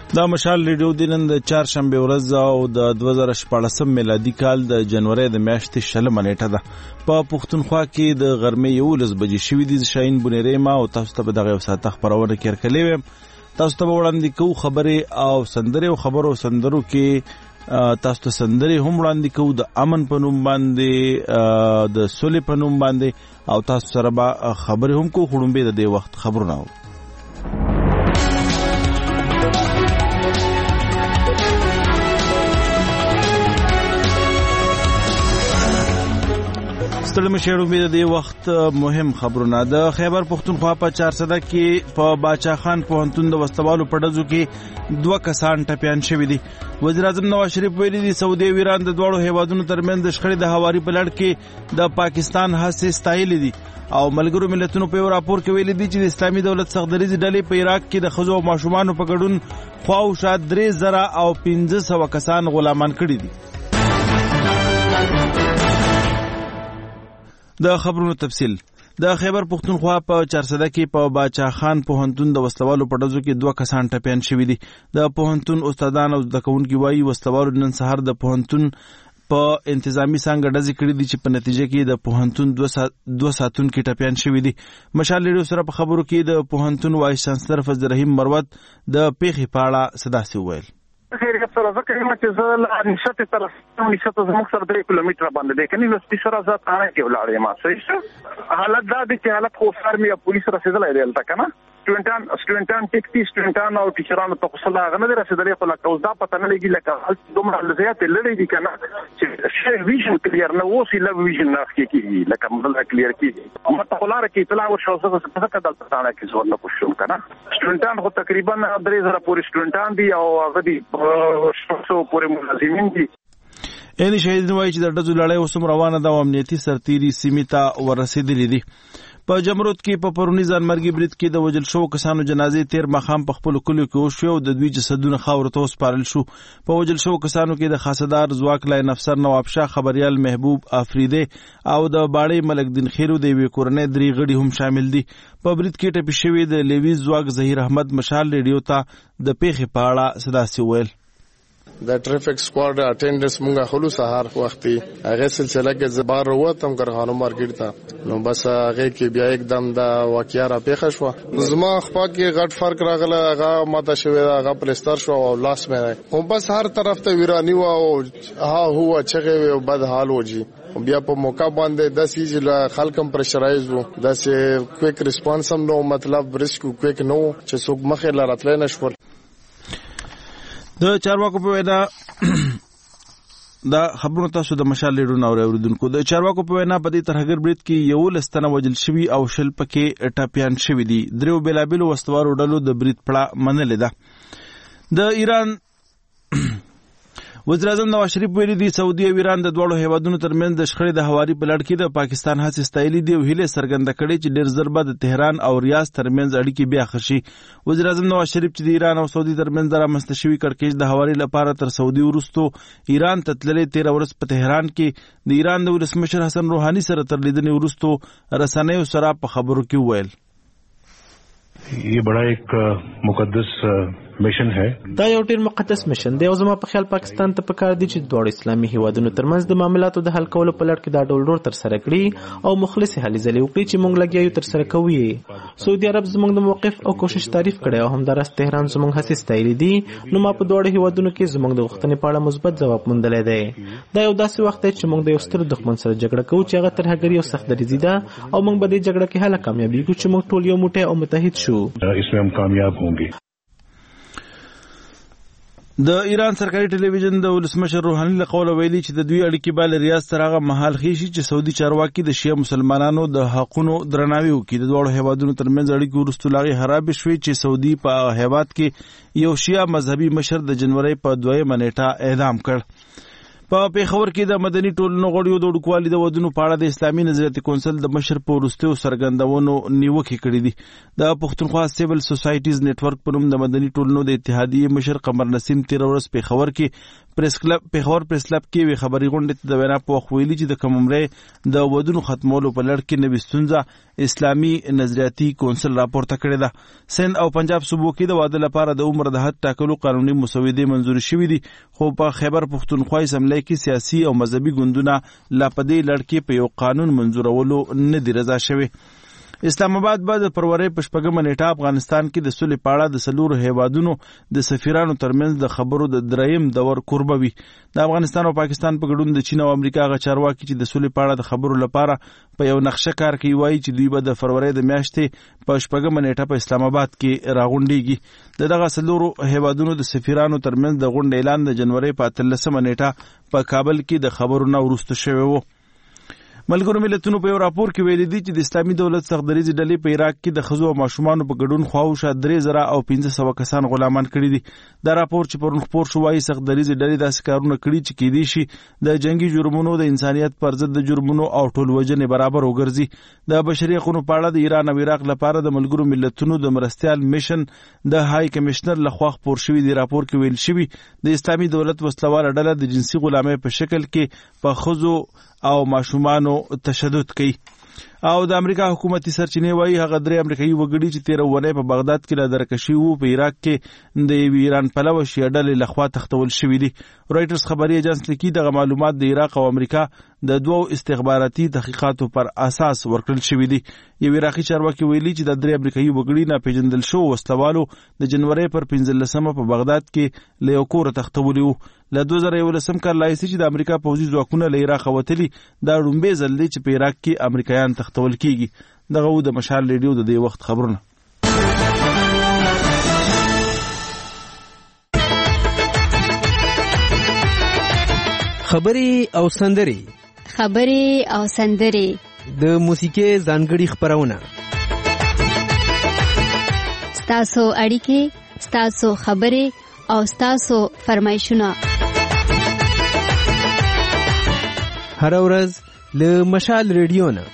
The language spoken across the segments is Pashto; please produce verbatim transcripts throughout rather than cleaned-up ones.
دا مشال ریډیو د نن د چهارشنبه ورځ او د دوه زره شپاړسم میلادي کال د جنوري د میاشتې شلمه نیټه ده. په پښتونخوا کې د غرمې یولس بجې شوي دي. شاهین بونیری ما او تاسو ته به دغه یو ساعته خپرونه کې ورکړلې ویم. تاسو ته به وړاندې کوو خبرې او سندرې او خبرو سندرو کې تاسو ته سندرې هم وړاندې کوو د امن په نوم باندې، د سولې په نوم باندې، او تاسو سره به خبرې هم کوو. خړومبې د دې وخت خبرونه و ستړي مشهور امید د وخت مهم خبرونه. د خیبر پښتونخوا په چارسده کې په باچا خان پوهنتون د وسوالو په ډزو کې دوه کسان ټپیان شوي دي. وزیر اعظم نواز شریف ویلي دي سعودي او ایران د دواړو هیوادونو ترمنځ د شخړې د هواري په لړ کې د پاکستان هڅې ستایلې دي، او ملګرو ملتونو په یو راپور کې ویلي دي چې د اسلامي دولت څخدریزې ډلې په عراق کې د ښځو او ماشومانو په ګډون خواوشا درې زره او پنځه سوه کسان غلامان کړي دي. د خبرونو تفصیل. د خیبر پښتونخوا په چارسده کې په باچا خان پوهنتون د وسلوالو په ډزو کې دوه کسان ټپیان شوي دي. د پوهنتون استادان او زده کوونکي وایي وسلوالو نن سهار د پوهنتون په انتظامی څانګه ډزې کړې دي چې په نتیجه کې د پوهنتون دوه ساتونکي ټپیان شوي دي. مشال ریډیو سره په خبرو کې د پوهنتون وایس چانسلر فضل رحیم مروت د پیښې په اړه څه داسې وویل. خیریت سره زه کوم چې زه له نشته تر نشته زموږ سره درې کیلومتره باندې دی کني نو سپیشل زه تانه کې ولاړم. ما صحیح حالت دا دی چې حالت خو سره مې پولیس رسیدلای دی البته کنه سټوډنټان سټوډنټان ټیکټي سټوډنټان او ټیچرانو ته خو لا غنه رسیدلې خو لا کوز دا پته نه لګي لکه دومره زیات لړۍ دي کنه چې شی ویژن کلیر نه وسی لا ویژن نه کیږي لکه مدل کلیر کیږي اما ته خلاره کې اطلاع ورشو زه څه پته کدل تانه کې زور نه کوشم کنه سټوډنټان خو تقریبا درې زره پورې سټوډنټان دي او هغه دي شپږ پورې ملازمین دي. اې شهید وایي چې د ډزو لړۍ اوس روانه ده او امنیتي سرتیري سیمې ته ورسېدلې دي. په جمرود کې په پرونی ځانمرګي برید کې د وژل شوو کسانو جنازې تیر ماښام په خپلو کلیو کې وشوې او د دوی جسدونه خاورو ته وسپارل شو. په وژل شوو کسانو کې د خاصدار ځواک لاین افسر نواب شاه خبریال محبوب افریدی او د باړې ملک دین خیرو د یوې کورنۍ درې غړي هم شامل دي. په برید کې ټپي شوي د لیویز ځواک ظهیر احمد مشال ریډیو ته د پیښې په اړه څه داسې ویل. د ټریفیک سکواډ اټینډنس مونږه خلو سهار وختي هغه سلسله کې زبار وروتم کارخانو مارکیټ ته نو بس هغه کې بیا एकदम دا واقعیا را پیښه شو. زما خپل کې غټ فرق راغله هغه ماته شوی هغه پلستر شو او لاس مې هم بس هر طرف ته ویرانی و او ها هو چغه و بد حال وږي. بیا په موقع باندې د سیج خلکم پرشرایز وو د سه کویک ریسپانس هم نو مطلب ریسک کویک نو چې څوک مخه لارتل نه شو. د چارواکو په وینا دا خبرونه تاسو د مشال لیډو نو اوریدونکو د چارواکو په وینا په دې ترهګر برید کې یو لستنه وجل شوی او شل پکې ټاپیان شوی دي. درو بلابلو وستوارو ډلو د برید پړه منلې ده. د ایران وزیر اعظم نواز شریف ویلي دي سعودي او ایران د دواړو هیوادونو ترمنځ د شخړې د هواري په لړ کې د پاکستان هڅې ستایلې دي او هیله څرګنده کړې چې ډېر ژر به د تهران او ریاض ترمنځ اړیکې بیا ښه شي. وزیر اعظم نواز شریف چې د ایران او سعودي ترمنځ د رامنځته شوي کړکېچ د هواري لپاره تر سعودي وروستو ایران ته تللی تېره ورځ په تهران کې د ایران د ولسمشر حسن روحاني سره تر لیدنې وروستو رسنیو سره په خبرو کې وویل. یہ بڑا ایک مقدس مشن ہے. دا یو ډیر مقدس مشن دی او زما په خیال پاکستان ته پکار دی چې دوه اسلامي هیوادونو ترمنځ د معاملاتو د حل کولو په لړ کې دا ډول ډور تر سره کړي او مخلص هلې ځلې وکړي چې موږ لګیایو تر سره کوو. سعودي عرب زموږ د موقف او کوشش تعریف کړي او همدارس تهران زموږ هڅې ستایلې دي. نو ما په دوه هیوادونو کې زموږ د غوښتنې په اړه مثبت ځواب موندلی دی. دا یو داسې وخت دی چې موږ د یو ستر دښمن سره جګړه کوو چې هغه ترهګري او سختدریزي ده او موږ به دې جګړه کې هله کامیابیږو چې موږ ټول یو موټی او متحد شو. اسمه هم کامیاب هونګي. د ایران سرکاري ټلویزیون د ولسمشر روحاني له قوله ویلي چې د دوی اړیکې به له ریاض سره هغه مهال ښې شي چې سعودي چارواکي د شیعه مسلمانانو د حقونو درناوی وکړي. د دواړو هیوادونو ترمنځ اړیکې وروسته لا خرابې شوې چې سعودي په هیواد کې یو شیعه مذهبي مشر د جنوري په دویمه نیټه اعدام کړ. په پیښور کې د مدني ټولنو غړیو د وډکوالي د ودونو په اړه د اسلامي نظریاتي کونسل د مشر په وروستیو څرګندونو نیوکې کړې دي. د پښتونخوا سیول سوسایټیز نیټورک په نوم د مدني ټولنو د اتحادیې مشر قمر نسیم تیر ورځ پیښور کې پریس کلب پیښور پریس کلب کې وی خبري غونډه ته د وینا په وخت ویلي چې د کممرې د ودونو ختمولو په لړ کې نوې ستونزه اسلامي نظریاتي کونسل راپورته کړې ده. سند او پنجاب صوبو کې د واده لپاره د عمر د حد ټاکلو قانوني مسودې منزور شوې دي، خو په خیبر پښتونخوا اسمبلی کې سیاسي او مذهبي ګوندونه لا په دې لړ کې په یو قانون منزورولو نه دي رضا شوي. اسلام آباد به د فروری په شپږمه نیټه افغانستان کې د سولې په اړه د څلورو هیوادونو د سفیرانو ترمنځ د خبرو د دریم دور کوربه وي. د افغانستان او پاکستان په ګډون د چین او امریکا غ چارواکي چې د سولې په اړه د خبرو لپاره په یو نقشه کار کوي وایي چې دوی به د فروری د میاشتې په شپږمه نیټه په اسلام آباد کې راغونډيږي. د دغه څلورو هیوادونو د سفیرانو ترمنځ د غونډې اعلان د جنوري په اتلسمه نیټه په کابل کې د خبرو نه وروسته شوی و. ملګرو ملتونو په یو راپور کې ویلي دي چې د اسلامي دولت سختدریزې ډلې په عراق کې د ښځو او ماشومانو په ګډون خواوشا درې زره او پنځه سوه کسان غلامان کړي دي. دا راپور چې پرون خپور شو وایي سختدریزې ډلې داسې کارونه کړي چې کیدای شي د جنگي جرمونو د انسانیت پر ضد د جرمونو او ټول وجنې برابر وګرځي. د بشري حقوقو په اړه د ایران او عراق لپاره د ملګرو ملتونو د مرستيال میشن د های کمشنر لخوا خپور شوی دی راپور کې ویل شوی د اسلامي دولت وسلواله ډله د جنسي غلامۍ په شکل کې په ښځو او ماشومانو تشدد کوي. او د امریکا حکومتي سرچینې وایي هغه درې امریکایي وګړي چې تیر ونه په بغداد کې لا درکشي وو په عراق کې د ایران پلوه شیعه ډلې لخوا تختول شوی دي. رایټرز خبري ایجنس لیکي دغه معلومات د عراق او امریکا د دوو استخباراتي تحقیقاتو پر اساس ورکړل شوی دي. یو عراقي چارواکي ویلي چې د درې امریکایي وګړي نه پیژندل شو وسلوالو د جنوري پر پنځلسمه په بغداد کې له یو کور تختولي وو. له دوه زره یولسم کال لایسي چې د امریکا پوځي ځواکونه له عراق وتلي دا لومبه ځل دی چې په عراق کې امریکایان تختول کیږي. دغه و د مشال ریډیو د دې وخت خبرونه. خبري او سندري خبري او سندري د موسیقي ځانګړي خبرونه ستاسو اړیکې ستاسو خبري او ستاسو فرمایشونه هر ورځ له مشال ریډیو نه.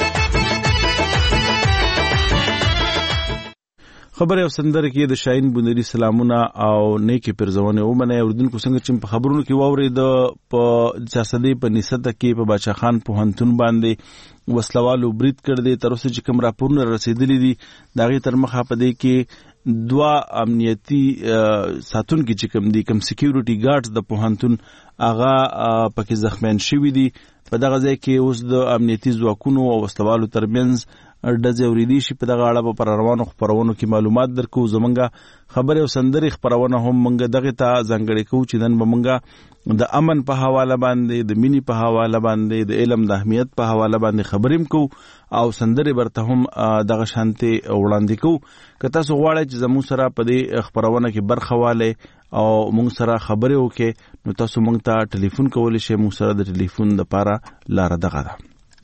خبر او سندره کې د شاهین بونری سلامونه او نیکی پرځونه ومنه اوردونکو څنګه چې په خبرونو کې واوري د په سیاستي په نسبت کې په باچا خان په هنتون باندې وسلوالو برید کړ دي. تر اوسه چې کوم راپورونه رسیدلي دي داغه تر مخه پدې کې دوا امنیتی ساتونکو چې کوم دي کوم سکیورټي ګارډز د پوهنتون اغا پکې زخمیان شوی دي. په دغه ځای کې اوس د امنیتی ځواکونو او وسلوالو ترمنځ ډزې اورېدي شي. په دغه اړه په روانو خبرونو کې معلومات درکو. زمونږه خبرې او سندري خبرونه هم مونږ دغه ته ځانګړي کوو چې نن به مونږ د امن په حواله باندې د مینی په حواله باندې د علم د اهمیت په حواله باندې خبرېم کوو او سندري برته هم دغه شانتي وړاندې کوو. که تاسو غواړئ چې زموږ سره په دې خبرونه کې برخه واله او مونږ سره خبرې وکړي نو تاسو مونږ ته ټلیفون کولی شئ. مونږ سره د ټلیفون لپاره لار دغه ده.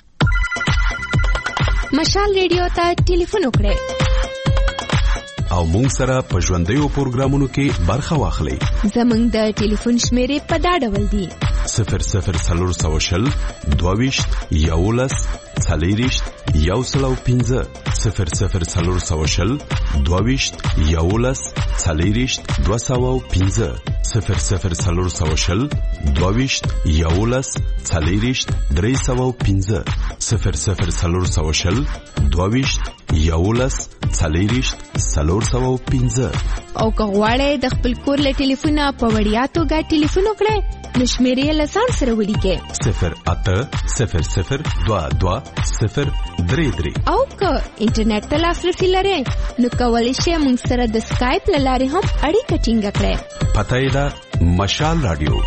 مشال ریډیو ته ټلیفون وکړئ او مونږ سره په ژوندیو پروګرامونو کې برخه واخلئ. زمونږ د ټلیفون شمیرې په دا ډول دي: صفر صفر څلور سوه شل دوه ویشت یولس څلېرویشت یو سل او پنځه صفر صفر څلور سوه شل دوه ویشت یولس څلېرویشت دوه سوه او پنځه صفر صفر څلور سوه شل دوه ویشت یولس څلېرویشت درې سوه او پنځه صفر صفر څلور سوه شل دوه ویشت یولس څلېرویشت څلور سوه او پنځه. او که غواړئ د خپل کور له ټلیفونه په وړیا توګه ټلیفون وکړئ نو شمیرې له ځان سره ولیکئ: صفر اته صفر صفر دوه دوه صفر درې درې. او که انټرنیټ ته لاسرسي لرئ نو کولی شئ موږ سره د سکایپ له لارې هم اړیکه ټینګه کړئ. پته یې ده مشال رادیو.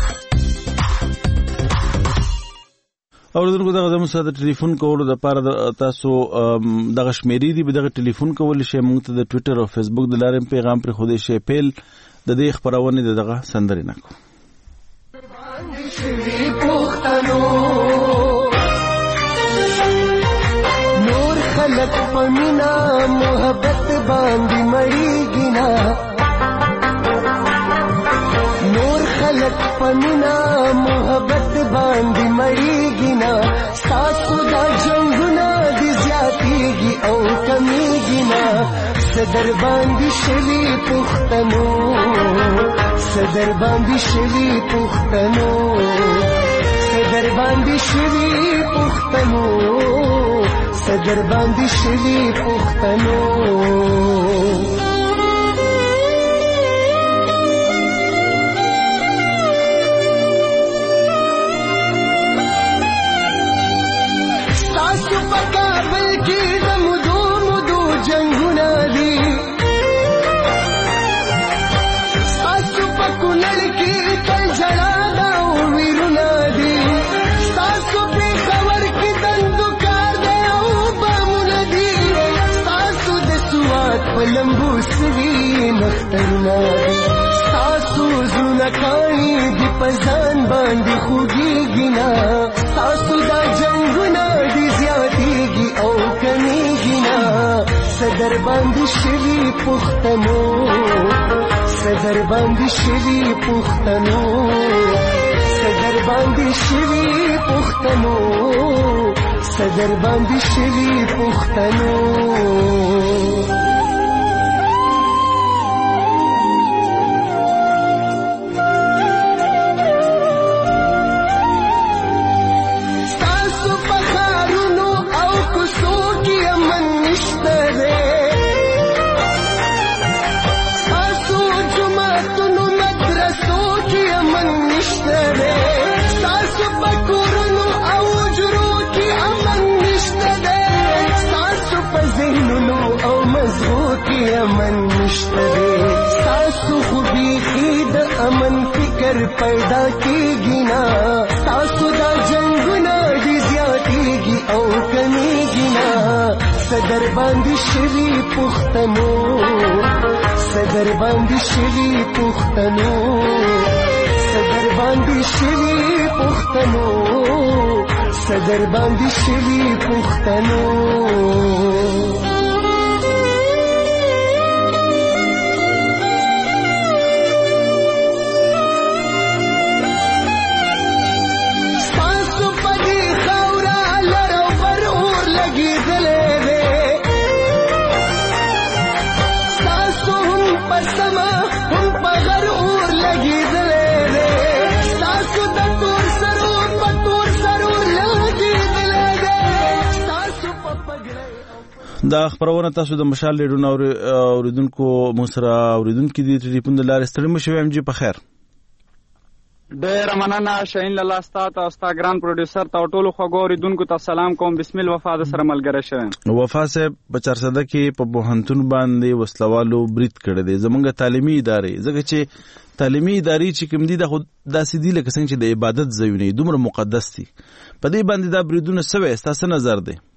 اوردونکو دغه زموږ سره د ټلیفون کولو دپاره تاسو دغه شمیرې دي به دغه ټلیفون کولی شئ. موږ ته د ټویټر او فیسبوک د لارې پیغام پرېښودی شئ. پیل د دې خپرونې د دغه سندرې نه کوو. نور خلق پمینا محبت باندې مړیږي نا نور خلق خلق پمینا محبت باندې مړیږي نه ستاسو دا جنګونه دي زیاتیږي او کمیږي نه صدر باندې شوي پښتنو صدر باندې شوي پښتنو صدر باندې شوي پښتنو صدر باندې شوي پښتنو ستاسو زړونه کاڼي دي په ځان باندې خوږېږي نه ستاسو دا جنګونه دي زیاتېږي او کمیږي نه صدر باندې شوي پښتنو صدر باندې شوي پښتنو صدر باندې شوي پښتنو صدر باندې شوي پښتنو امن نشته ستاسو خو بیخي د امن فکر پیدا کېږي نه ستاسو دا جنګونه دي زیاتېږي او کمیږي نه صدر باندې شوي پښتنو صدر باندې شوي پښتنو صدر باندې شوي پښتنو صدر باندې شوي پښتنو دا خبرونه تاسو د مشال لیډونو اوریدونکو مو سره اوریدونکو دي ټلیفون د لارې ستړي مو شوم جی په خیر ډېر مننه شاهین لاله ستا ته او ستا ګران پروډوسر ته ټولو خوږو اوریدونکو ته سلام کوم بسم الله وفا د سره ملګری شوم وفا صاحب په چارسده کې په پوهنتون باندې وسلوالو برید کړی دی زمونږ تعلیمي ادارې ځکه چې تعلیمي ادارې چې کوم دي د داسې دي لکه څنګه چې د عبادت ځایونه دومره مقدس دي په دې باندې دا بریدونه سوي ستاسو نظر دی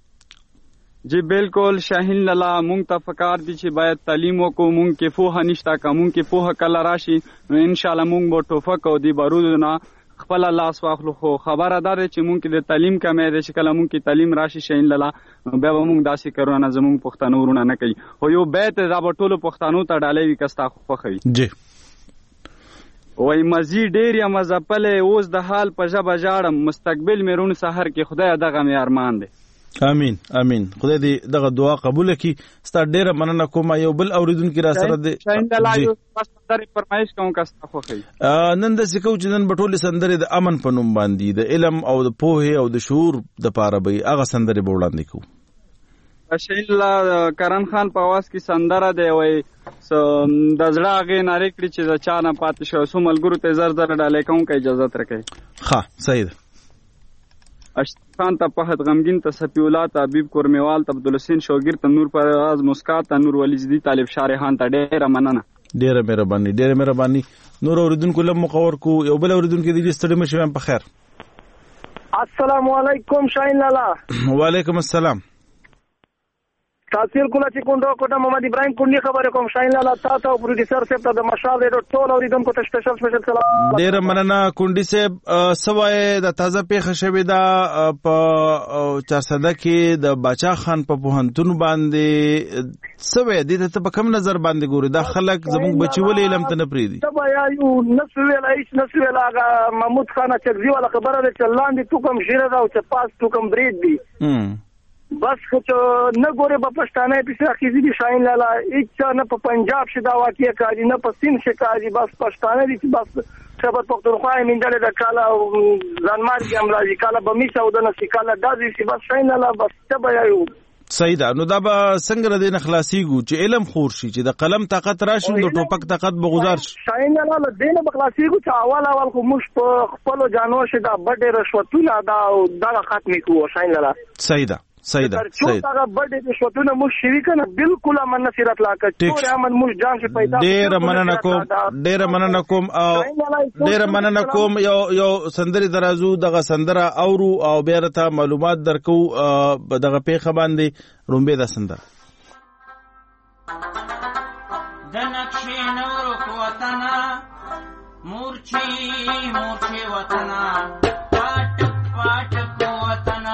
جی بالکل شاهین لاله مونږ ته فکر دي چې باید تعلیم وکړو مونږ کې فوه نشته که مونږ کې فوه کله راشي نو ان شاء الله مونږ به ټوفک او دی بارودونه خپل لاس واخلو خو خبره ده چې مونږ کې د تعلیم کمی دی چې کله مونږ کې تعلیم راشي شاهین لاله بیا به مونږ داسې کارونه زمونږ پښتانه ورونه نه کوي خو یو بیت دا به ټولو پښتانو ته ډالۍ وي که ستا خوښه وي جی وای مزي ډېر یم ځپلی اوس د حال په ژبه ژاړم مستقبل مې روڼ سحر کې خدایه دغه مې ارمان دی امين امين خدای دې دغه دعا قبول کړي ستا ډیره مننه کوم یو بل اوریدونکو را سره دې شاهین الله یو سندره فرمایش کوم که ستا خوښي نن د سکو چې نن بټولې سندره د امن په نوم باندې د علم او د پوهه او د شعور د پاره به هغه سندره به وړاندې کوو شاهین الله کرن خان په आवाज کې سندره دی وای د زړه غې ناری کړی چې د چا نه پاتې شو سو ملګرو ته زر زر ډالې کوم که اجازه ترکې ها صحیح اشتخان ته فهد غمگین ته صفی الله ته حبیب کورمیوال ته عبدالحسین شوګیر ته نور پرواز مسکات ته نور ولی زدی طالب شارحان ته ډیره مننه ډیره مهرباني ډیره مهرباني نور اوریدونکو لم مقور کو یو بل اوریدونکو دې ستړي مشم په خیر السلام علیکم شاهین لاله وعلیکم السلام تحصیل کوله چې کوم کوټه محمد ابراهیم کونډي خبره کوم شاین لاله تاسو او پروډوسر صاحب ته د مشال ډېر ټول اوریدونکو ته سپیشل سپیشل سلام. ډېر مننه کونډي صاحب. سوای د تازه پیښه شوې ده په چارسده کې د باچا خان په پوهنتون باندې سوای د ته په کوم نظر باندې ګوري دا خلک زموږ بچي ولې علم ته نه پریدي؟ دا یا یو نسو ویل ایس نسو ویل هغه محمود خان چغزي والا خبره ده چې لاندې تو کوم شیره دا او چې پاس تو کوم برید دي بس خو نه ګوره په پښتانه په اخیزي دي شاین لاله هیڅ نه په پنجاب شدا واقعي کاږي نه په سین شي کاږي بس پښتانه دي چې بس خبر پختونخوا یې منډه د کاله ځانمار کې املاجي کاله بمیشه او د نسی کاله دازي چې بس شاین لاله بس ته یو صحیح ده. نو دا به څنګه د نخلاصيګو چې علم خور شي چې د قلم طاقت راشي د ټوپک طاقت به گزار شي شاین لاله دینه بخلاصيګو چې اول اول خو مش په خپل جانو شي دا بډې رشوتونه دا دا ختمي کوو شاین لاله. صحیح ده صحیح ده صحیح دا بډې رشوتونه مش شریک نه بالکل امن نصرت لا کټ ټول امن مش جان شي پیدا. ډېر مننه کوم ډېر مننه کوم او ډېر مننه کوم یو یو سندري درازو دغه سندره اورو او بیا ته معلومات درکو دغه پیښه باندې رومبه دا سندره د نقشې نور کو وطن مورچی مورچی وطن پټ پټ کو وطن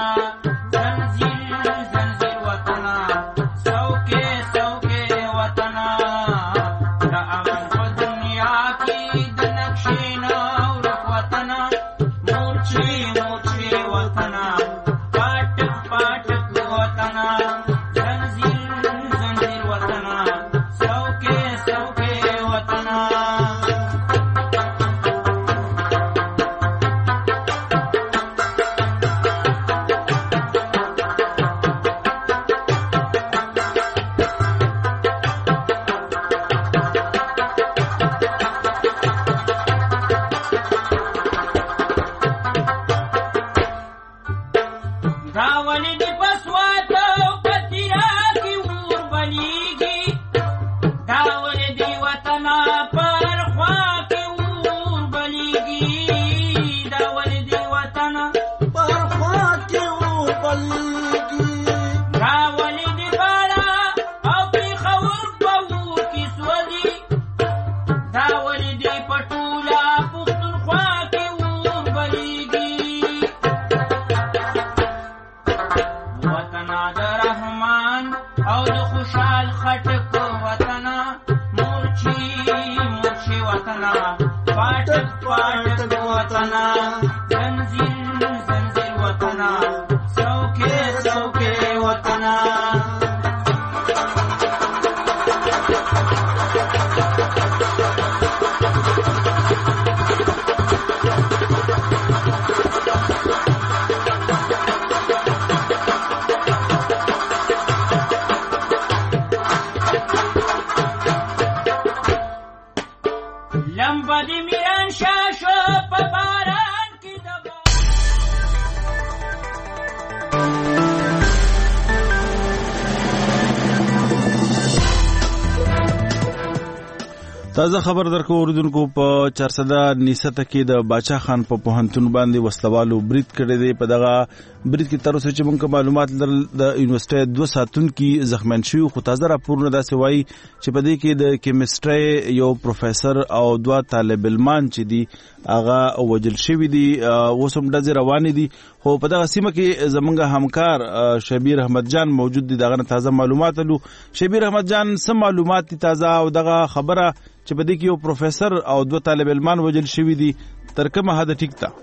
تازه خبر درکو اوریدونکو په چارسده نیسته کې د باچا خان په پوهنتون باندې وسلوالو برید کړی دی. په دغه برید کې تر اوسه چې موږ معلومات لرل د یونیورسيټي دوه ساتونکي زخمیان شوي خو تازه راپورونه داسې وایي چې په دې کې د کیمستري یو پروفیسور او دوه طالب علمان چې دي هغه وجل شوي دي اوس هم ډزې روانې دي. خو په دغه سیمه کې زمونږ همکار شبیر احمد جان موجود دي دغه تازه معلومات لرو. شبیر احمد جان سم معلومات دي تازه او دغه خبره چې په دې کې یو پروفیسور او دوه طالب علمان وجل شوي دي تر کومه حد ټیک ده؟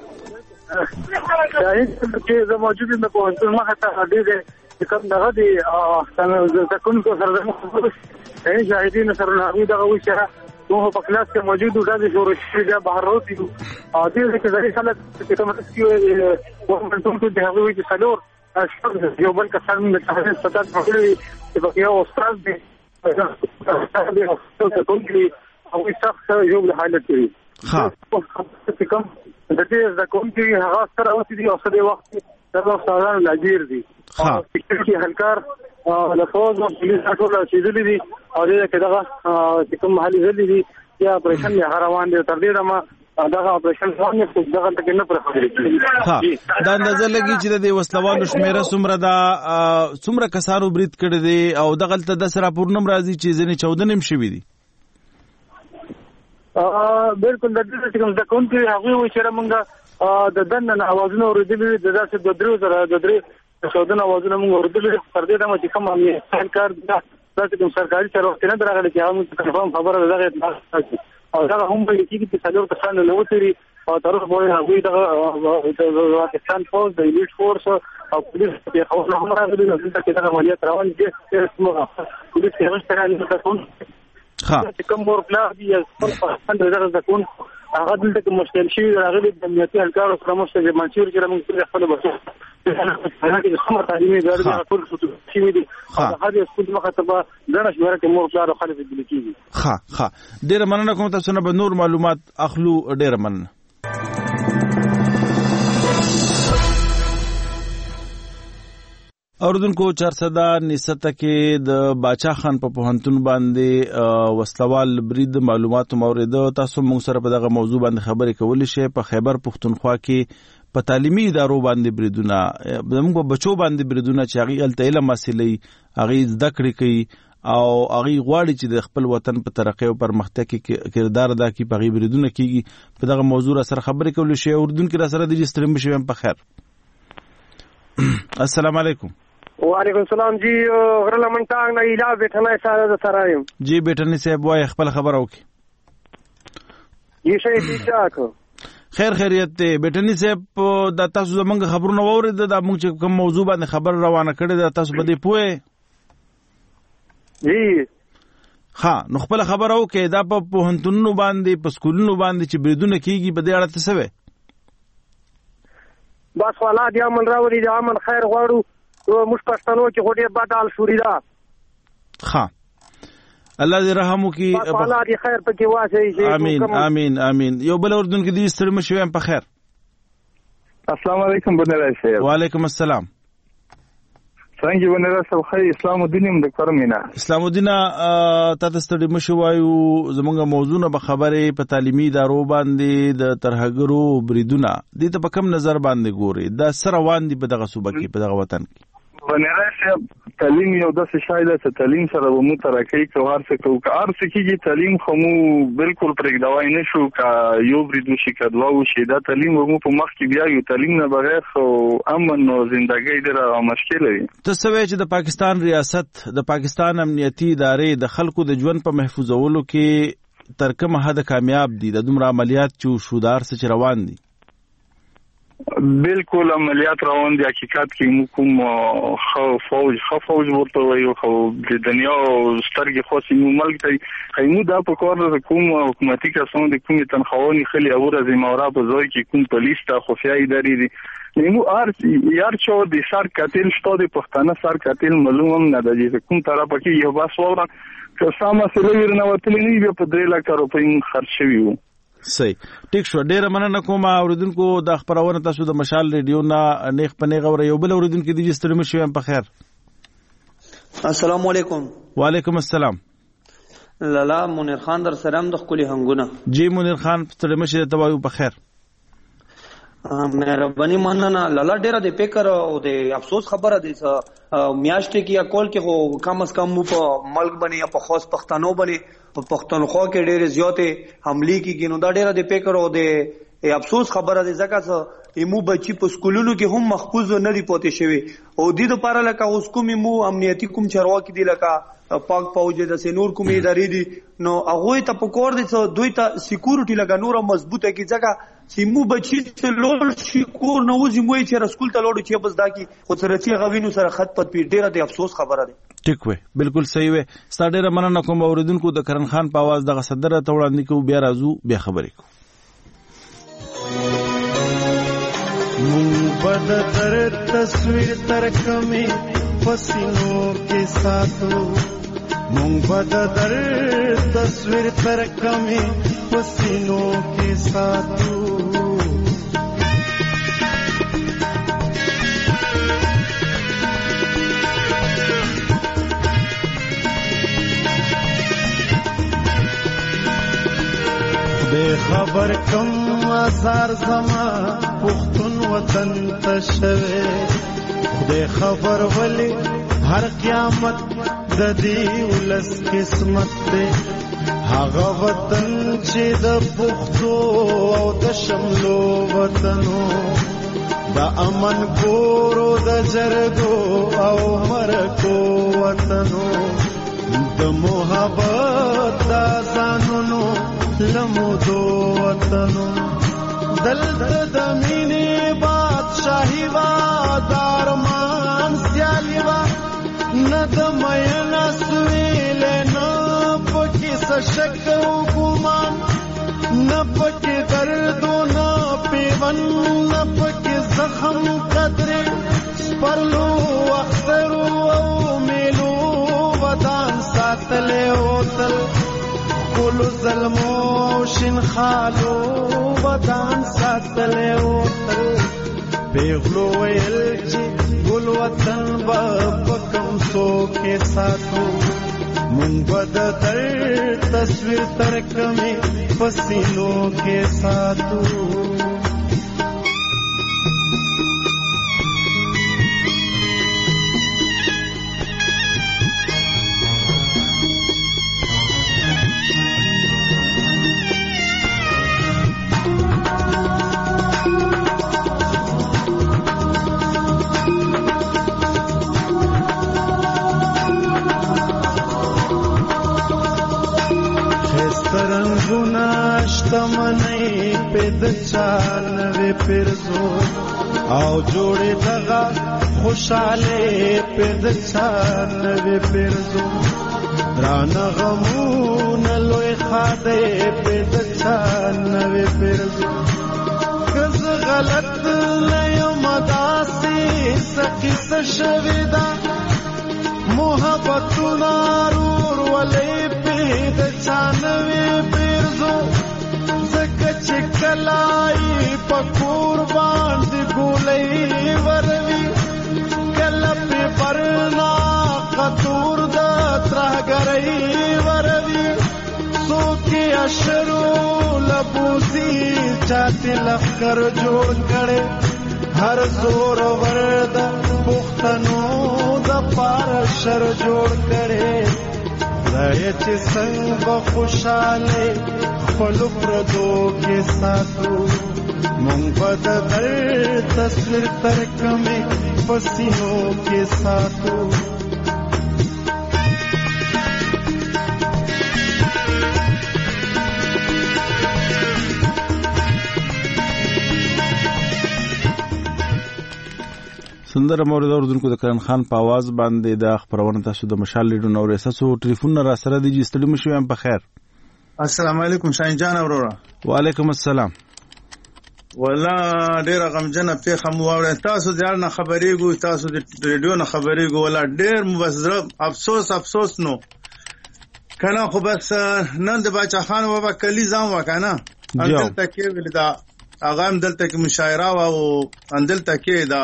چې زه موجود یم په پوهنتون مخه ته دې چې کوم دغه دي څنګه کوونکو سره د مخابره شاهدین سره هغوی دغه وایي چې موږ په کلاس کې موجود وو ډزې شروع شوې بیا بهر راوتي وو او دې کې ځینې خلک چې کوم چې پوهنتون کې د هغوی وایي چې څلور یو بل کسان د تحریف ستات مغلي چې بقیه استاد دی او سخت یو حالت دی ها چې کوم د دې د کوم چې هغه سره اوسې دي او څه دی وخت دا استادان لاجیر دي ها چې هلکار له فوز او پولیس ټول رسیدلي دي او دې کې دغه چې کوم محلي ځلې دي یا پرېشن یې روان دي تر دې دمه دغه اپریشن باندې خو دغه تک نه پر خبرې ها دا اندازه لګي چې د وسلوالو شمیره څومره دا څومره کسانو برید کړی دی او دغه ته د سره پورنم راځي چې ځنې چودہ نیم شوي دي. بالکل د دې چې کوم د کوم کې هغه و چې موږ د دننه اوازونه اوریدلې د داسې د درو زره د درې چودہ اوازونه موږ اوریدلې پر دې د چې کوم امنیت سرکار د کوم سرکاري چارواکي نه درغلي چې هغه کنفرم خبره دغه او دا هم به کېږي چې څلور کسان نو وتري او تر اوسه پورې هغوی د پاکستان فوج د ایلیټ فورس او پولیس په خبرو هم راغلي نو دلته کې دا عملیات روان دي چې پولیس یې هم څنګه نه تکون ها چې کوم ور پلا دي خپل پاکستان د زړه تکون هغه دلته کې مشکل شي راغلي د امنیتي اهلکارو سره مشته منشور چې موږ خپل بچو هغه کې څومره تعلیمي ادارې ټول څه شي دي هغه سکول مخاطبه دنه شماره کې مور پلا خالف دي کیږي ها ها ډیر مننه کوم تاسو نه به نور معلومات اخلو ډیر مننه. اوردونکو چارسده نسته کې د باچا خان په پوهنتون باندې وسلوال برید معلوماتو مورید تاسو موږ سره په دغه موضوع باندې خبرې کولې شي. په خیبر پښتونخوا کې په تعلیمي ادارو باندې بریدونه زموږ په بچو باندې بریدونه چې هغه الته علم حاصلې هغه زده کړې کوي او هغه غواړي چې د خپل وطن په ترقۍ او پرمختګ کې کردار ادا کړي په هغه بریدونه کېږي. په دغه موضوع سره خبرې کولې شي. اردن کې را سره د رجسترم شوم په خیر. السلام علیکم. وعلیکم السلام جی غرلا منټانګ نه اله بیٹھنه سره سره یم جی بیٹھنه صاحب وای خپل خبر او کی جی شي ٹھیک خیر خیریت ته بیٹھنه صاحب د تاسو زمونږ خبرونه وورید د موږ چې کوم موضوع باندې خبر روانه کړی د تاسو بده پوهه جی ها نو خپل خبر او کې دا په پوهنتونونو باندې په سکولونو باندې چې بریدونه کیږي په دې اړه څه وې بس والا دی امن راوړي د امن خیر غواړو او موږ پښتنو کې غوډه بدل شوري دا ها الله دې رحم وکي الله دې خیر پکې واسي امين امين امين یو بل اردن کې دې ستړي مشوي په خیر. السلام علیکم بنر شهر. وعلیکم السلام. څنګه بنر صاحب خیر اسلام الدین هم د کرمینا اسلام الدین تاسو ستړي مشوایو زموږه موضوع به خبرې په تعلیمي ادارو باندې د ترهګرو بریدونه دې ته په کوم نظر باندې ګوري دا سره روان دي په دغه صوبه کې په دغه وطن کې بنر صاحب تعلیم یو داسې شای ده چې تعلیم سره به مو ترقی کوو هر څه کوو که هر څه کېږي تعلیم خو مو بالکل پرېږدوای نه شو که یو برید وشي که دوه وشي دا تعلیم به مو په مخ کې بیا یو تعلیم نه بغیر خو امن او زندګۍ ډېره مشکله وي. ته څه وایې چې د پاکستان ریاست د پاکستان امنیتي ادارې د خلکو د ژوند په محفوظولو کې تر کومه حده کامیاب دي د دومره عملیات چې شودار څه روان دي؟ بالکل عملیات روان دي حقیقت کې مو کوم خو فوج خو فوج ورته وایو خو د دنیا سترګې خاصې مو ملک ته خیمو دا په کار د کوم حکومتي کسانو د کومې تنخواهانی خیلی اوره زموره په ځای کې کوم پولیس ته خفیه ادارې دي نمو ار یار چو د سر قاتل شته د پښتانه سر قاتل معلوم هم نه دی کوم طرف کې یو بس وره که ساما سره ورنه وتلی نه بیا په درې لک روپۍ خرج شوی وو. صحیح ټیک شو ډیره مننه کوم اوریدونکو د خبرونه تاسو د مشال ریډیو نه نیغ پنیغه ور یو بل اوریدونکو د رجستر مشوم په خیر. السلام علیکم. وعلیکم السلام. لالا منیر خان در سلام د خولي هنګونه جی منیر خان ستړي مشه ته وایو په خیر. مهرباني مننه لالا ډیره د فکر او د افسوس خبره دي میاشتې کې یا کول کې خو کم از کم په ملک باندې یا په خاص پښتنو باندې په پښتونخوا کې ډېرې زیاتې حملې کېږي نو دا ډېره د فکر او د افسوس خبره ده ځکه چې ایمو بچي په سکولونو کې هم محفوظ نه دي پاتې شوي او دې دپاره لکه اوس کوم ایمو امنیتي کوم چارواکي دي لکه پاک فوج داسې نور کومې ادارې دي نو هغوی ته پکار دي چې دوی ته سکیورټي لکه نوره مضبوطه کړي ځکه چې ایمو بچي چې لوړ شي کور نه وځي موی چې سکول ته لاړو چې بس دا کې خو سره چې هغه وینو سره خط پت پی ډېره د افسوس خبره ده. ټیک وې بالکل صحیح وې ستا ډېره مننه کوم اوریدونکو د کرن خان په आवाज دغه صدره ته وړاندې کوو بیا راځو بیا خبرې کوو. مونږ به د درد تصویر تر کمې پسینو کې ساتو مونږ به د درد تصویر تر کمې پسینو کې ساتو خبر کم آزار زما پختون وطن تشوي خدای خبر ولی هر قیامت د دې ولس قسمت دی هغه وطن چې د پختو او د شملو وطنو د امن کورو د جرګو او مرکو وطنو د محبت د ځانونو لمودو وطنو دلته د مینې بادشاهي وا د ارمان سیالي وا نه د مینا سویل نه پکې سشک او ګمان نه پکې درد نه پیون نه پکې زخم قدرې سپرلو اخترو او میلو ودان ساتلې اوتل کولو ظلمو شین خالو ودان ساتلې اوتل پیغلو ویل چې ګل وطن با پکم سو کې ساتو مونږ بد تر تصویر تر کمی پسینو کې ساتو تمنی پد چانوے پرزو او جوڑے دغا خوشالے پد چانوے پرزو درانا غمون لوی خادے پد چانوے پرزو کز غلط لیم داسی سکی سشویدہ محبتو نارور ولی پد چانوے پرزو کلائی پکور باند گولئی وروی کلپ پرنا قطور دا ترہگرئی وروی سوکی اشرو لبوسی چاہتی لخکر جوڑ کڑے ہر زور ورد پختنو دا پار شر جوڑ کڑے رائے چی سنگ بخوشالے خپلو پردو کې ساتو مونږ بد در تصویر تر کمی پسینو کې ساتو سندره مورد اوردونکو د کرن خان په आवाज باندې د خبرونه تاسو د مشال لیډو نو رساسو ټلیفون را سره دی جستړي مشو هم په خیر السلام علیکم شاهین جان اورورا وعلیکم السلام والله ډیر غمجن په خمو وره تاسو ځان نه خبرېګو تاسو د ریډیو نه خبرېګو والله ډیر مبزره افسوس افسوس نو کنه خو بس نن د باچا خان بابا کلی ځم وکنه دلته کې ولدا اغام دلته کې مشاعره او اندلته کې دا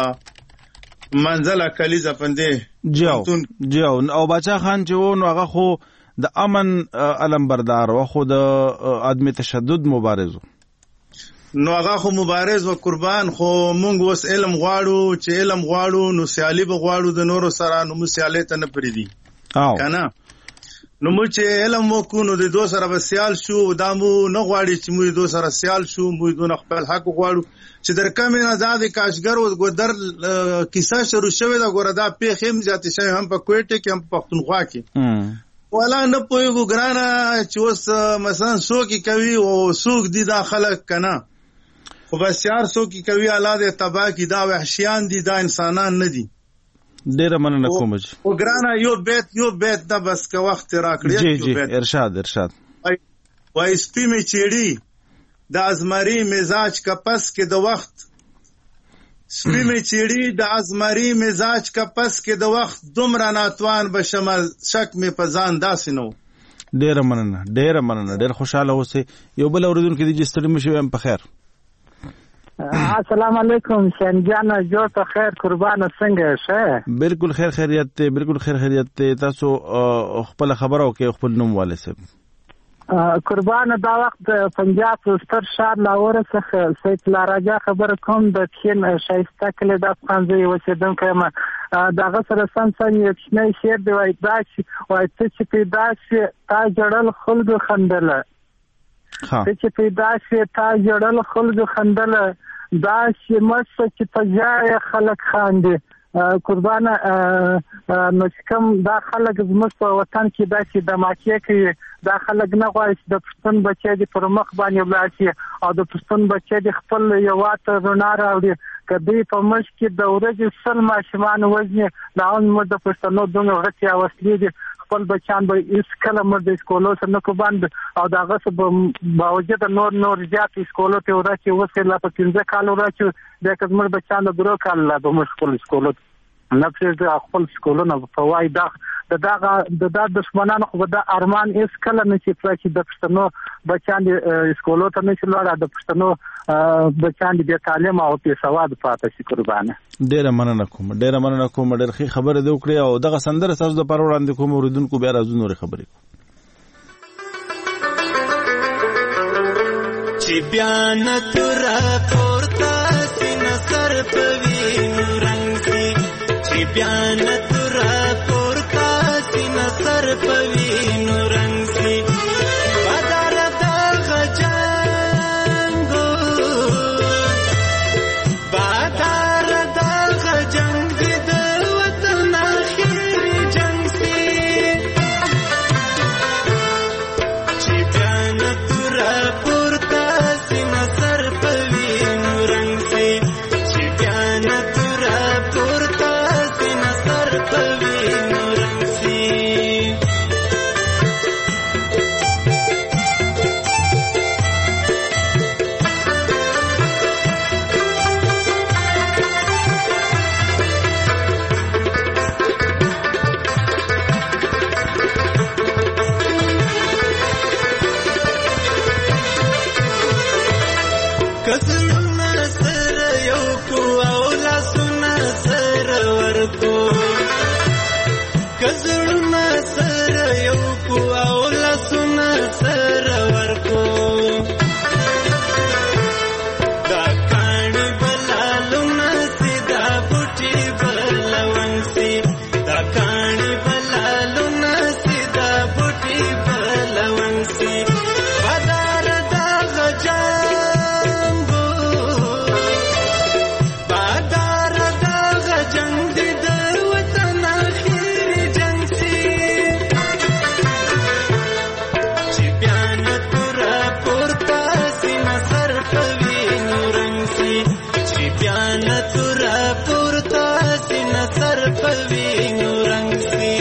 منزله کلی ځپندې جو جو او باچا خان چې و نو هغه خو د امن علمبردار او خو د عدم تشدد مبارز نو هغه خو مبارز او قربان خو مونږ وس علم غواړو چې علم غواړو نو سیالي به غواړو د نورو سره نو مسیالې ته نه پریدي کنه نو مو چې علم وکړو نو د دوه سره به سیال شو دامو نه غواړي چې مو د دوه سره سیال شو مو د خپل حق غواړو چې در کمه نه آزاد کاشګر او ګودر کیسه شروع شوه دا ګوردا په خیم ذاتي شوی هم په کوټه کې هم په پښتونخوا کې ولا نه پويګو ګرانا چې اوس مثلا سوکي کوي او سوق دي داخله کنه خو بس یار سوکي کوي الاده تبا کی دا وحشیان دي دا انسانان نه دي ډیر مننه کوم او ګرانا یو بیت یو بیت دا بس که وخت راکړی جی جی ارشاد ارشاد وای سپی می چيړي د ازمري مزاج کپس کې د وخت سپی می چيړي د ازمري مزاج کپس کې د وخت دومره ناتوان بشمل شک می پزان داسینو ډیر مننه ډیر مننه ډیر خوشاله اوسه یو بل اوریدونکو دي چې ستړي مشو هم په خیر السلام علیکم شنجان جو ته خیر قربان څنګه شه بالکل خیر خیریت ته بالکل خیر خیریت ته تاسو خپل خبرو کې خپل نوم والے سب قربان دا وخت پنجاب ستر ښار لاهور څخه سید الله راجا خبره کوم د کین شایسته کلی د افغانځای اوسېدونکی یم دغه سره سم سم یو کوچنی شعر دی وایي دا چې وایي ته چې پیدا شې تا ژړل خلکو خندله ته چې پیدا شې تا ژړل خلکو خندله دا چې مړ شه چې په ژاړې خلک خاندي قربانه نو چې کوم دا خلک زموږ په وطن کې داسې دماکې کوي دا خلک نه غواړي چې د پښتون بچی دې پر مخ باندې ولاړ شي او د پښتون بچی دې خپل هېواد ته رڼا راوړي که دوی په مشق کې د ورځې سل ماشومان وژني دا هم زموږ د پښتنو دومره غټې او وسلې دي خپل بچیان به هېڅکله مړ د اسکولو سره نه قربان او د هغه څه به باوجود نور نور زیات اسکولو ته ورچي اوس یې لا په پنځه کال ورچي بیا که زموږ بچیان د درو کال لا به موږ خپل اسکولو نه پرېږدي خپل اسکولونه په وایي دا د دغه د دا دښمنانو خو دا ارمان هېڅکله نه شي کړی چې د پښتنو بچیان دې اسکولو ته نه شي لاړه د پښتنو بچیان دې بې تعلیمه او بې سواده پاتې شي قربانه. ډېره مننه کوم ډېره مننه کوم ډېر ښې خبرې دې وکړې او دغه سندره ستاسو دپاره وړاندې کوم اورېدونکو بیا راځو نورې خبرې کوو چې بیا نه توره پورته سي نه سر په وینو رنګ سي چې بیا نه توره پورته سي نه سر په وینو رنګ سي بدر دغه جنګو بدر دغه جنګ د وطن اخري جنګ سي چې بیا نه توره پورته سي نه سر په وینو رنګ سي چې بیا نه توره پورته سي نه سر په وینو رنګ سي کزړونه سره یو کو او لاسونه سره ورکو کزړونه سره یو کو او لاسونه سره ورکو دا کاڼي بلالونه سي دا بوټي بلون سي دا کاڼي بلالونه سي دا بوټي بلون سي بدر دغه جنګو بدر دغه جنګ د وطن اخري جنګ سي چې بیا نه توره پورته سي نه سر په وینو رنګ سي چې بیا نه توره پورته سي نه سر په وینو رنګ سي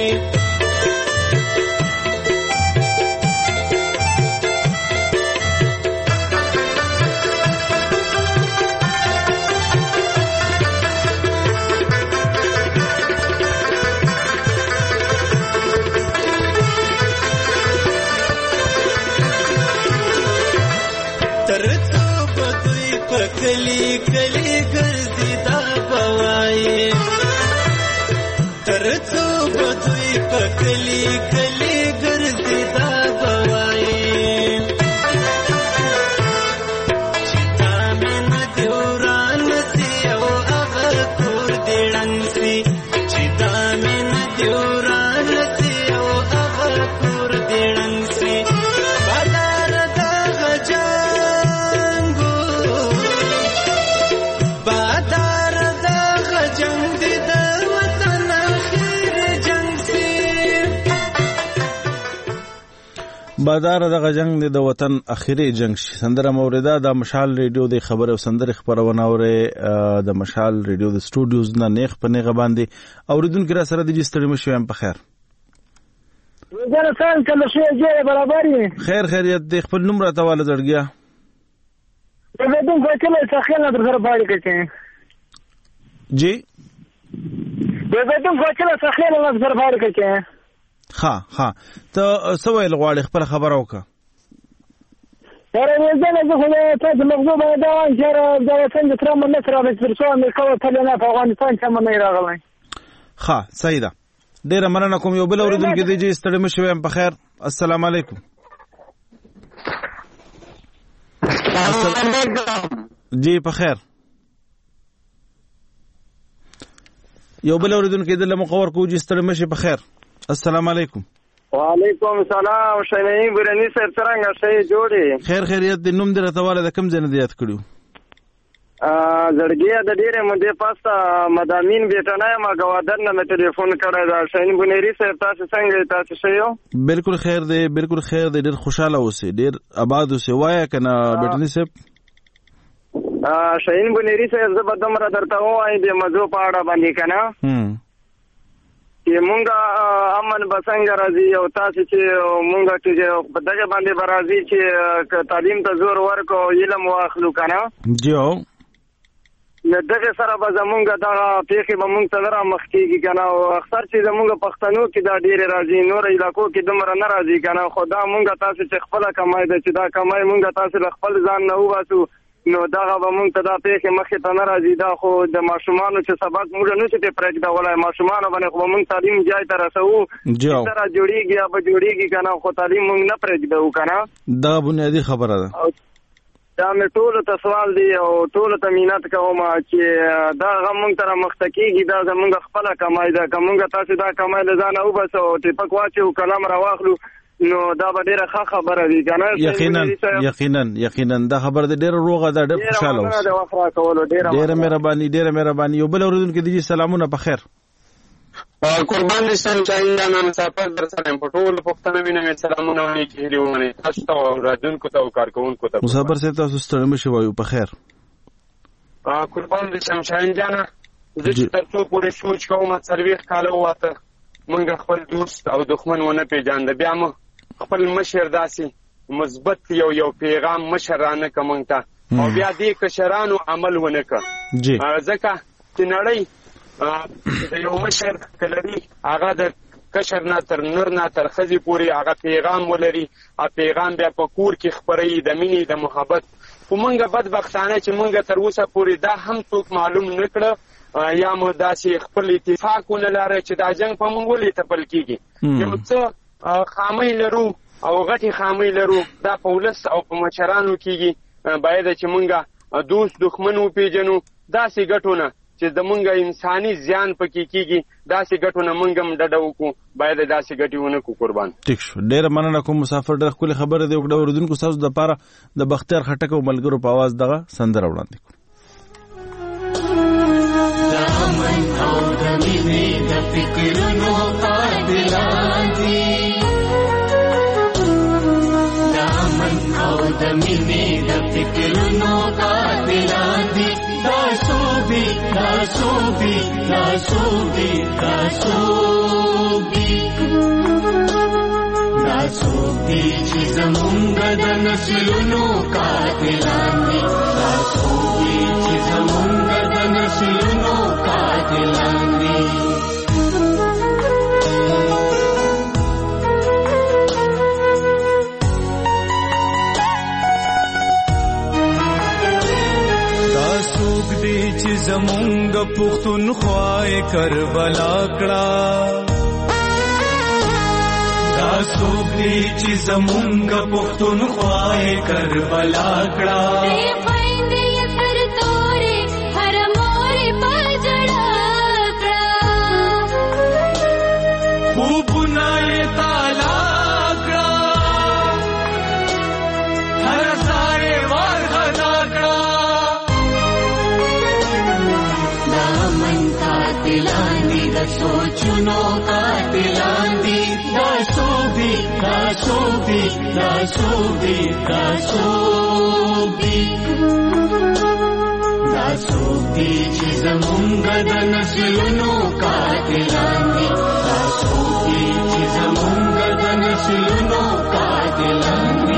تر څو به دوی په کلي کلي ګرځي دا به وایي تر څو به دوی په کلي کلي ګرځي دا به وایي چې تا مینه دې ورانه سي او هغه کور دې ړنګ سي چې تا مینه دې ورانه سي او هغه کور دې ړنګ سي بدر دغه جنګو بدر دغه جنګ د وطن اخري جنګ سي بدر دغه جنگ د وطن اخیری جنگ شي سندره موریده د مشال ریډیو د خبر او سندره خبرونه اوري د مشال ریډیو د سټوډیوز نه نیخ په نیغه باندې اوریدونکو را سره د جستړي مشوم په خیر زه سره کله شي جوړه برابرې خیر خیریت د خپل نوم راته والا زړګیا زه دې په کله څخه نه در سره باندې کوي جی زه دې په کله څخه نه در سره باندې کوي ها ها ته سوال غواړي خپل خبر وکړه یاره زه نه زه خو ته د مغزو باندې دا چې دا څنګه تر موږ سره د ترڅو امریکا ته نه په افغانستان کې مونږ نه راغلی ها صحیح ده ډیره مننه کوم یو بل اوریدونکو دی چې ستړي مشوي په خیر السلام علیکم جی په خیر. یو بل اوریدونکو دلته مقور کو چې ستړي مشي په خیر. السلام علیکم. وعلیکم السلام. شنه برني سر څنګه شي جوړي؟ خیر خیریت دې. نوم دې راته واله د کوم ځای نه یاد کړو؟ زړګي د ډیره مودې پاسته مدامین بیٹنه ما غوادر نه مې ټلیفون کړی دا شین بنيري سره تاسو څنګه تاسو شيو؟ بالکل خیر دی بالکل خیر دی. ډیر خوشاله اوسئ ډیر آباد اوسئ. وایا کنه بیٹنی صاحب؟ شین بنيري سره زبردم را درته وای د مزو په اړه باندې کنه هم چې مونږه امن بسنګ راځي او تاسو چې مونږه چې په دغه باندې برازي چې تعلیم ته زور ورکو علم واخلو کنه جو نو دغه سره به زمونږه دا پیښې به مونږ ته را مخ کېږي کنه او اکثر چې زمونږه پښتنو کې دا ډېر راځي نور علاقو کې دومره نه راځي کنه خو دا مونږه تاسو چې خپله کمای ده چې دا کمای مونږه تاسو له خپل ځان نه وباسو نو دغه به مونږ ته دا پیښې مخې ته نه راځي. دا خو د ماشومانو چې سبق مونږ نه شو پرېږدولی ماشومانو باندې خو به مونږ تعلیم جای ته رسوو چې سره جوړېږي یا به جوړېږي که نه خو تعلیم مونږ نه پرېږدو که نه. دا بنیادي خبره ده. دا مې ټولو ته سوال دی او ټولو ته مینت کوم چې دا هغه مونږ ته رامخته کېږي دا زمونږ خپله کمای ده. که مونږ تاسو دا کمای له ځانه وباسو او ټیپک واچو قلم راواخلو نو دا به ډیره ښه خبره وي که نه؟ یقینا یقینا یقینا دا خبره ده ډیره روغه ده ډېر خوشحاله اوسئ. ډیره مهرباني ډیره مهرباني. یو بل اورېدونکی دی سلامونه په خیر. قربان دې شم چاینده مسافر در سره په ټولو پښتنو وینم سلامونه ولیکي هیلې ومنئ تاسو ته او رادونکو ته او کارکوونکو ته. مسافر صاحب تاسو ستړي مه شئ وایو په خیر. قربان دې شم چاینجانه زه چې تر څو پورې سوچ کوم څلوېښت کاله وواته موږ خپل دوست او دښمن ونه پېژانده بیا مو خپل مشر داسې مثبت یو یو پیغام مشر رانه که موږ ته او بیا دې کشرانو عمل ونه که ځکه چې نړۍ د یو مشر که لري هغه د کشر نه تر نر نه تر ښځې پورې هغه پیغام ولري پیغام بیا په کور کې خپروي د مینې د محبت. خو موږ بدبختانه چې موږ تر اوسه پورې دا هم څوک معلوم نه کړه یا مو داسې خپل اتفاق ونه لاره چې دا جنګ په موږ ولې تپل کېږي. یو څه خامۍ لرو او غټې خامۍ لرو دا په ولس او په مشرانو کېږي. باید چې موږ دوست دښمن وپېژنو داسې ګټو نه چې زمونږ انساني زیان پکې کېږي داسې ګټو نه موږ هم ډډه وکړو باید داسې ګټې ونه کړو. قربان ټیک شو. ډېره مننه کوم مسافر ډېره ښکلې خبره دی. وکړه اورېدونکو ستاسو دپاره د بختیار خټک او ملګرو په اواز دغه سندره وړاندې کړو. د امن او د مینې د فکرونو قاتلان دي د امن او د مینې د فکرونو قاتلان دي دا صوبي دا صوبي دا صوبي دا صوبي دا صوبي چې زمونږ د نسلونو قاتلان دي دا صوبي چې زمونږ د نسلونو قاتلان دي. چې زمونږ پښتونخوا کربلا کړه دا څوک دی چې زمونږ پښتونخوا کربلا کړه خوبونه یې تالا کړه هر ځای ورغلا کړه قاتلان دي د سوچونو قاتلان دي دا صوبي دا صوبي دا صوبي دا صوبي دا صوبي چې زمونږ د نسلونو قاتلان دي دا صوبي چې زمونږ د نسلونو قاتلان دي.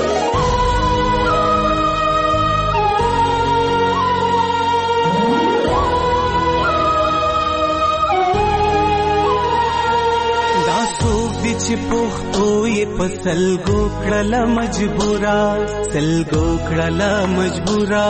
چې پښتو یې په سلګو کړله مجبوره سلګو کړله مجبوره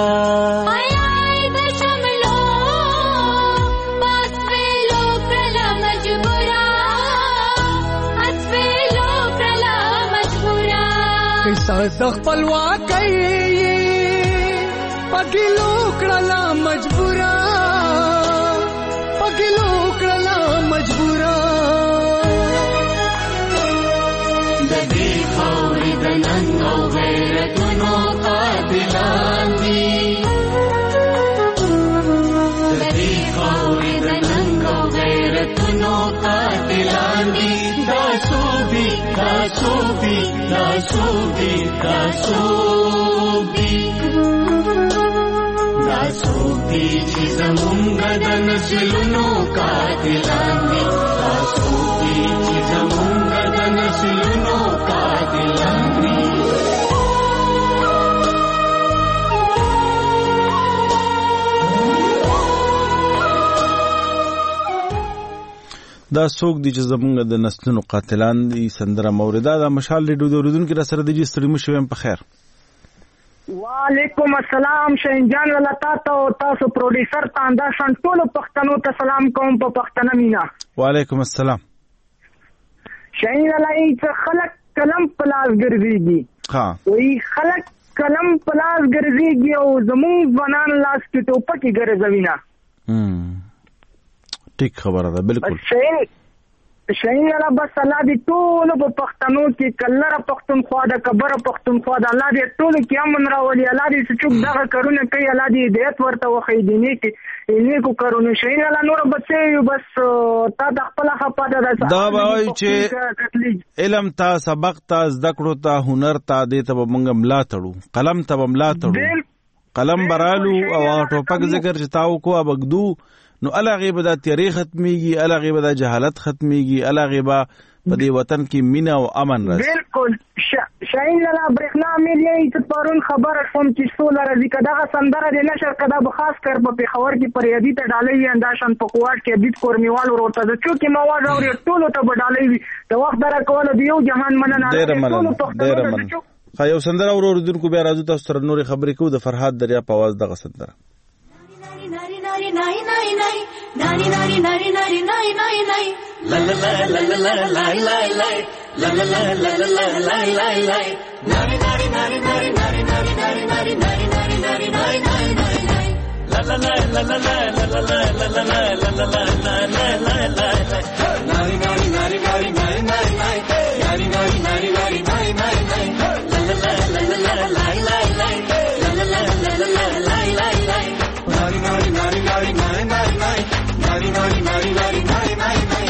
قصه د خپلواکۍ پګلو کړلا مجبورا پګلو کړلا مجبورا د دې خاورې د ننګ او غیرتونو قاتلان دي د دې خاورې د ننګ او غیرتونو قاتلان دي دا سوبي دا سوبي دا سوبي دا سوبي دا سوبي چې زمونږ د نسلونو قاتلان دي دا سوبي چې زمونږ د نسلونو قاتلان دي دا څوک دي چې زمونږ د نسلونو قاتلان دي سندره موریدا دا مشال ریډیو د اوریدونکو را سره د جې ستړي مشو هم په خیر وعلیکم السلام شینجان ولتا ته تاسو پروډوسر تاندا شان ټول پښتنو ته سلام کوم په پښتنه مینا وعلیکم السلام شین لای چې خلک کلم پلاس ګرځيږي ها وی خلک کلم پلاس ګرځيږي او زمون ځوانان لاس کې ټوپکې ګرځوینا هم ټیک خبره ده بالکل شین شین الله بس الله دې ټول په پښتنو کې کلره پښتونخوا د کبره پښتونخوا د الله دې ټول کې امن راولي الله دې چې څوک دغه کارونه کوي الله دې هدایت ورته وخی دي نه کې نیکو کارونه شین الله نور بچي بس تا د خپل خپاده دا وایي چې علم تا سبق تا زده کړو تا هنر تا دې ته موږ ملا تړو قلم ته ملا تړو قلم برالو او ټوپک ذکر چې تاو کو ابغدو نو الګي به د تیری ختميږي الګي به د جهالت ختميږي الګي به په دې وطن کې مینا او امن راځي بالکل شاین لاله برېښنا ملي چې پرون خبره کوم چې سول راځي کدا سندره د نشر کدا به خاص کر په خبر کې پریادي ته ډالۍ انداشن په کوټ کې بیت کورمیوال ورته د چوکي مواد او ټولو ته به ډالۍ د وخت درا کول دی یو جهان مننه ټولو پښتنو خا یو سندره اوروردونکو بیا راځو تاسو سره نورې خبرې کوو د فرحات دریا په आवाज دغه سندره nari nari nari nari nari nari nari nari nari nari nari la la la la la la la la la la la la la la la la la la nari nari nari nari nari nari nari nari nari nari nari nari nari nari la la la la la la la la la la la la la la la la la la la nari nari nari nari nari nari nari nari nari nari nari nari nari la la la la la la la la la la la la la la la la la la nari nari nari nari nari nari nari nari nari nari nari nari nari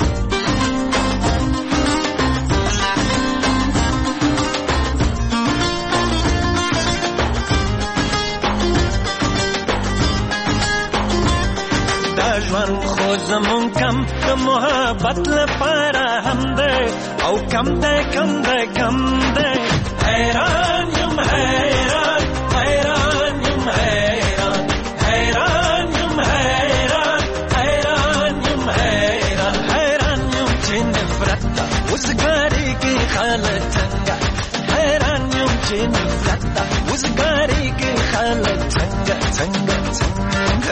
دا ژوند خو زمون کم د محبت لپاره هم ده او کم ده کم ده کم ده حیران یم حیران حیران یم حیران حیران یم حیران حیران یم حیران حیران یم چې نفرت ده وزګاری کې خالد څنګه حیران یم چې نفرت ده وزګاری کې خالد څنګه څنګه څنګه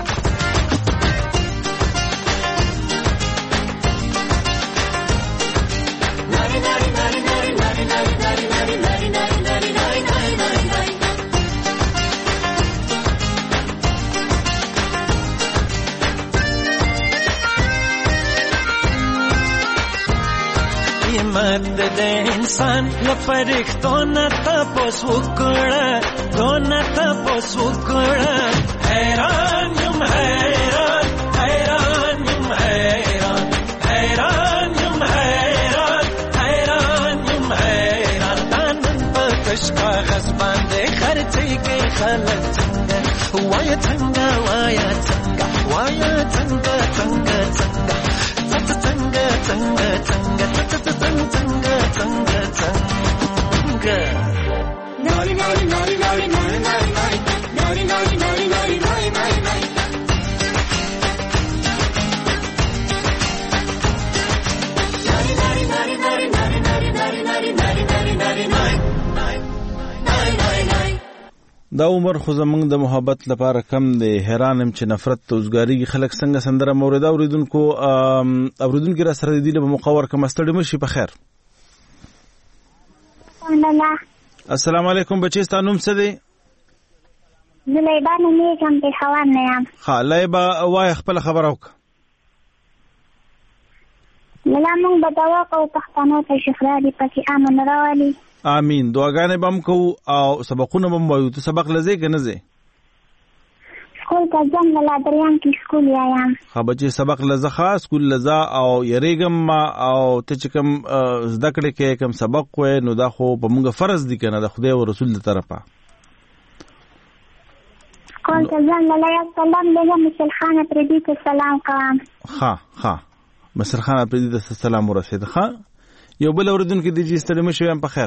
قیمت د انسان لپاره نه تاسو وکړه دونه تاسو وکړه حیران یم حیران حیران یم حیران حیران یم حیران حیران یم حیران نن په کش کاغذ باندې خرڅي کې خلک څنګه وای څنګه وای څنګه وای څنګه څنګه څنګه څنګه څنګه څنګه څنګه څنګه څنګه ناری ناری ناری ناری ناری ناری ناری ناری ناری ناری ناری ناری ناری دا عمر خو زمونږ د محبت لپاره کم دی حیرانم چې نفرت توزګاریږي خلک څنګه سندره موردا اوریدونکو اوریدونکو را سره دی له مقور کوم ستړي مشي په خیر السلام علیکم بچی ستاسو نوم څه دی زه لایبا نومیږم پېښور نه یم. ښه لایبا وایه خپله خبره وکړه. ملا موږ به دعا کوو پښتنو ته چې خدای دې پکې امن راولي. امین. دعاګانې به هم کوو او سبقونه به هم وایو. ته سبق له ځې که نه ځې؟ سکول ته ځم له لادریان کې سکول یایم. ښه بچې سبق له ځه ښه سکول له ځه او یریږم ما او ته چې کوم زده کړې کوې کوم سبق وایې نو دا خو په موږ فرض دي که نه د خدای او رسول د طرفه. سکول ته ځم له یو سلام لږه مسلخانه پردي ته سلام کوم. ښه ښه مسرخانه پردي ته سلام ورسېده. ښه یو بل اورېدونکی دی چې ستړي مه شوي هم په خیر.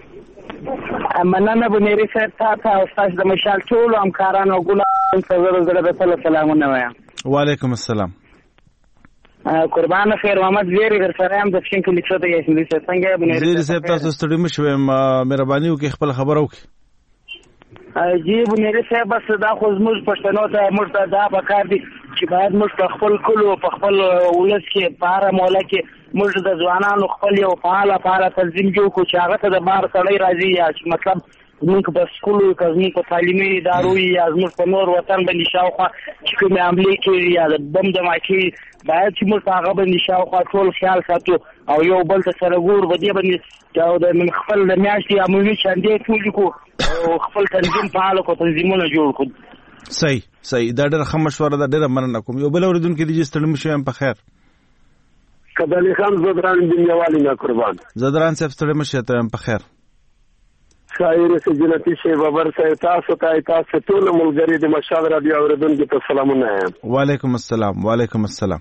مننه بنيري صاحب تاسو او تاسو د مشال ټول همکارانو او ګلان سره زړه به سلام سلامونه وایم. وعلیکم السلام. قربان خیر محمد زیری در سره هم د فشن کې لیکو ته یې څنګه بنيري زیری صاحب تاسو ستړي مه شوي مهرباني وکړئ خپل خبره وکړئ. جی بنيري صاحب بس دا خو زموږ پښتنو ته موږ ته دا پکار دي چې باید موږ په خپل کلو په خپل ولس کې پاره مولا کې موږ د ځوانانو خپل یو فعال فعال تنظیم جوړ کړو چې هغه ته د بار سړی راځي یا مطلب زموږ په سکولو کې زموږ په تعلیمي ادارو یا زموږ په نور وطن باندې شاوخوا چې کومې حملې کوي یا د بم دماکې باید چې موږ هغه باندې شاوخوا ټول خیال ساتو او یو بل ته سره ګور به دې باندې د خپل د میاشتې عمومي چندې ټول کړو او خپل تنظیم فعال کو تنظیمونه جوړ کړو. صحیح صحیح دا ډېره ښه مشوره ده ډېره مننه کوم. یو بل اورېدونکی دی چې ستړي مه شوي هم په خیر. کدالي خان زدران دنیاوالي نه قربان. زدران صاحب ستړي مه شئ ته هم په خیر. شاعر سجنتی شیخ بابر صاحب تاسو ته تاسو ټول ملګري د مشال رادیو اوریدونکو ته سلامونه وایم. وعلیکم السلام. وعلیکم السلام.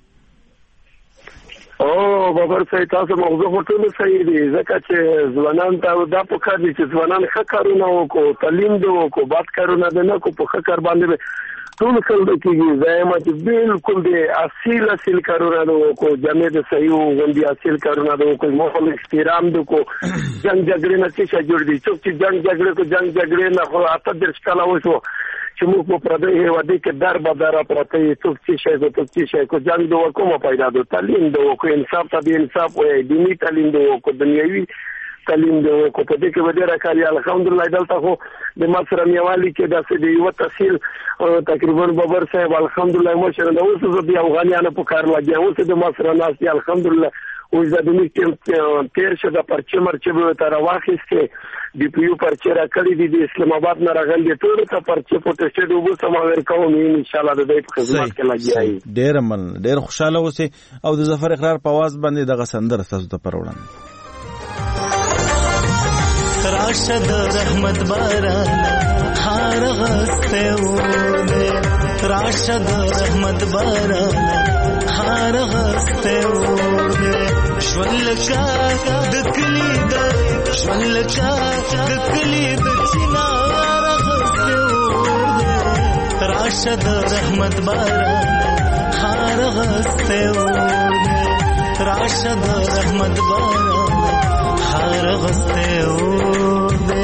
او بابر صاحب تاسو موضوع ټول صحیح دی ځکه چې ځوانان ته دا پکار دي چې ځوانان ښه کارونه وکړو تعلیم دې وکړو بد کارونه دې نه کو په ښه کار باندې ټول خلک کېږي زایمه چې بالکل دې اصیل اصیل کارونه دې وکړو جامې د صحیح غوندي اصیل کارونه دې وکړو مخل احترام دې کو جنگ جګړې نه څه جوړ دي څوک چې جنگ جګړې کو جنگ جګړې نه خو اته درش کاله وشو چې موږ په پردې هېوادې کې در به در پراته یې څوک چې شی کو څوک چې شی کو جنگ د وکومه پیدا دو تعلیم د وکړو انصاف ته د انصاف وایي دیني تعلیم د وکړو دنیوي تعلیم د وکړو په دې کې به ډېر کار یې الحمدلله دلته خو د مصر میوالي کې داسې د یو تحصیل تقریبا بابر صاحب الحمدلله مشر د اوس د افغانانو په کار لګیا اوس د مصر ناس دي الحمدلله اوس د دې کې تیر شه د پرچې مرچې به تر واخیسته دی پی یو پرچې راکړې دي د اسلام آباد نه راغلي ټول ته پرچې پټسټ وبو سماور کوم ان شاء الله د دې په خدمت کې لګیای ډېر من ډېر خوشاله اوسئ او د ظفر اقرار په आवाज باندې دغه سندر تاسو ته پروړم. راشد رحمت باران هار غسته و راشد رحمت باران هار غسته و شولکا دکلی د شولکا دکلی د چنار غسته و راشد رحمت باران هار غسته و راشد رحمت باران هر غسته اور دے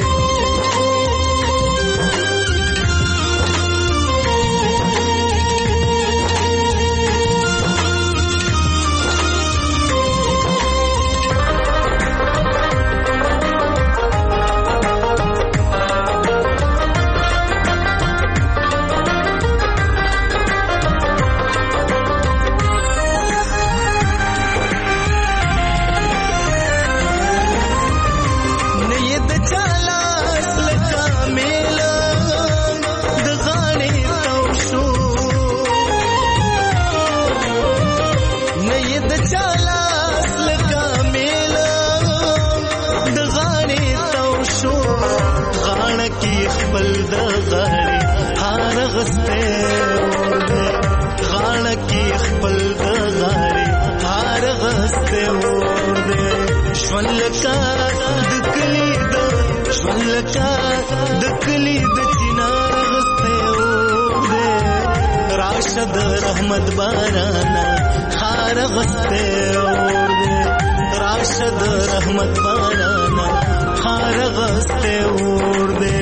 شولکا دکلی د شولکا دکلی د چنار غسته اور دے راشد رحمت بارانا خار غسته اور دے راشد رحمت بارانا خار غسته اور دے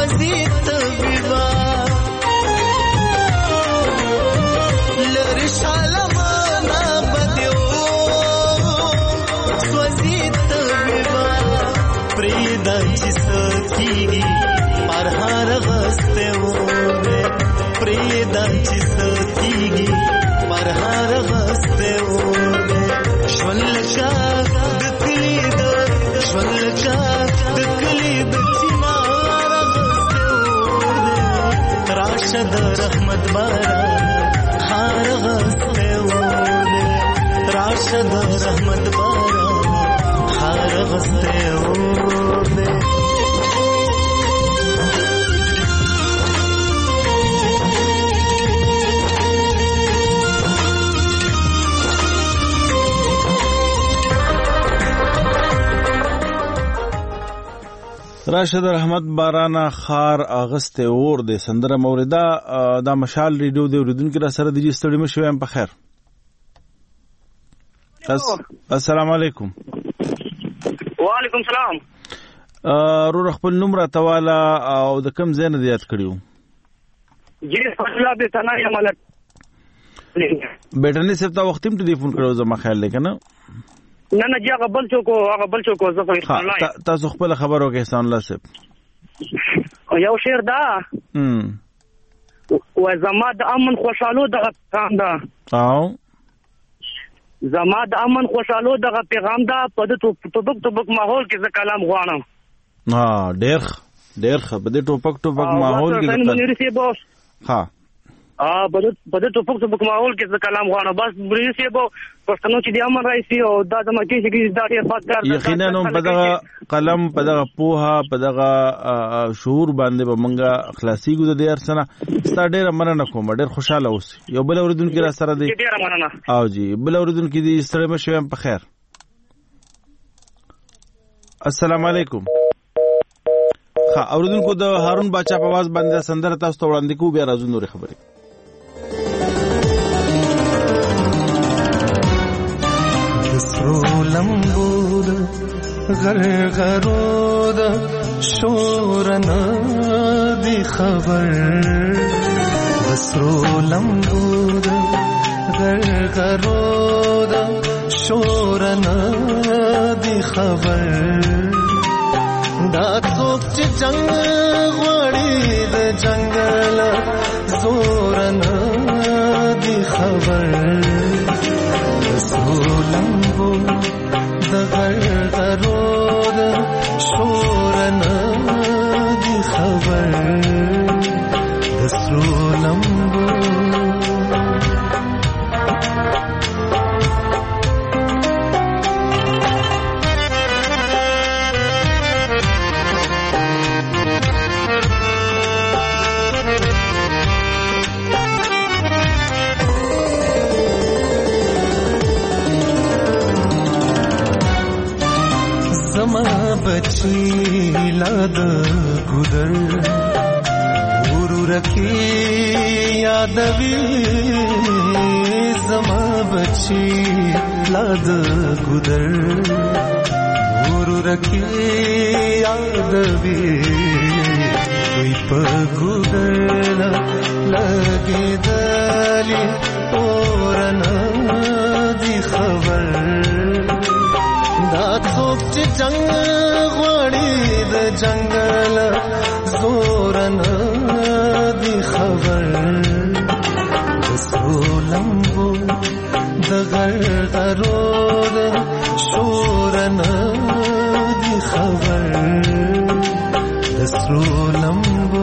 سوزي طبيبا لري شالمانا بديو سوزي طبيبا پریدا چې سکیږي پر هر غسته وونه پریدا چې سکیږي پر هر غسته وونه شولکا د کلی د شولکا د کلی د چنار غسته وونه راشد رحمت باران هر غسته وونه راشد رحمت باران هر غسته وونه راشد رحمت بارانا خار اغسته اور د سندره موردا دا مشال ریډیو د اوریدونکو را سره د ستړي مشو هم په خیر. السلام علیکم. وعلیکم سلام. رو خپل نمبر توالا او د کم زین د یاد کړیو؟ جی فضلا به تنا یم ملک. بیٹنی صاحب تا وختیم ټلیفون کړو زما خیال لیکنه. نه نه جا غبل چوکو هغه بل چوکو زه خو احسان الله تاسو خپل خبرو کې احسان الله صاحب یو شعر دا ام و زما د امن خوشالو د پیغام دا او زما د امن خوشالو د پیغام دا په د ټوپک ټوپک ماحول کې ز کلام غواړم ها ډېر ډېر په دې ټوپک ټوپک ماحول کې ها ا بده بده ټوپک ټوپک ماحول کې ز کلام غواړم بس بریو سی بو پښتنو چې د امن رئیس او دا د مکه چې دا ډېر فاتګار یقینا نو په دغه قلم په دغه پوها په دغه شعور باندې به مونږه اخلاصي ګو د ارسنه ستا ډېر مننه کوم ډېر خوشاله اوس یو بل اوریدونکو را سره دی ډېر مننه او جی بل اوریدونکو دې ستړي مشه هم په خیر. السلام علیکم. ها اوریدونکو د هارون باچا په आवाज باندې سندره تاسو ته وړاندې کوو بیا راځو نور خبرې. لمبود غرغرود شورنا دی خبر بسرو لمبود غرغرود شورنا دی خبر دا څوک چې جنگ غوړي د جنگل زورنا دی خبر لمبو د غرغرود شورنا دی خبر د سرو لمبو بچی لاد گدر ورو رکھی یادوی زما بچی لاد گدر ورو رکھی یادوی کوئی پا گدر لگی دلی اورنا دی خبر دا څوک چې جنگ غوړي د جنگل زورنا دی خبر د سرو لمبو د غرغرود شورنا دی خبر د سرو لمبو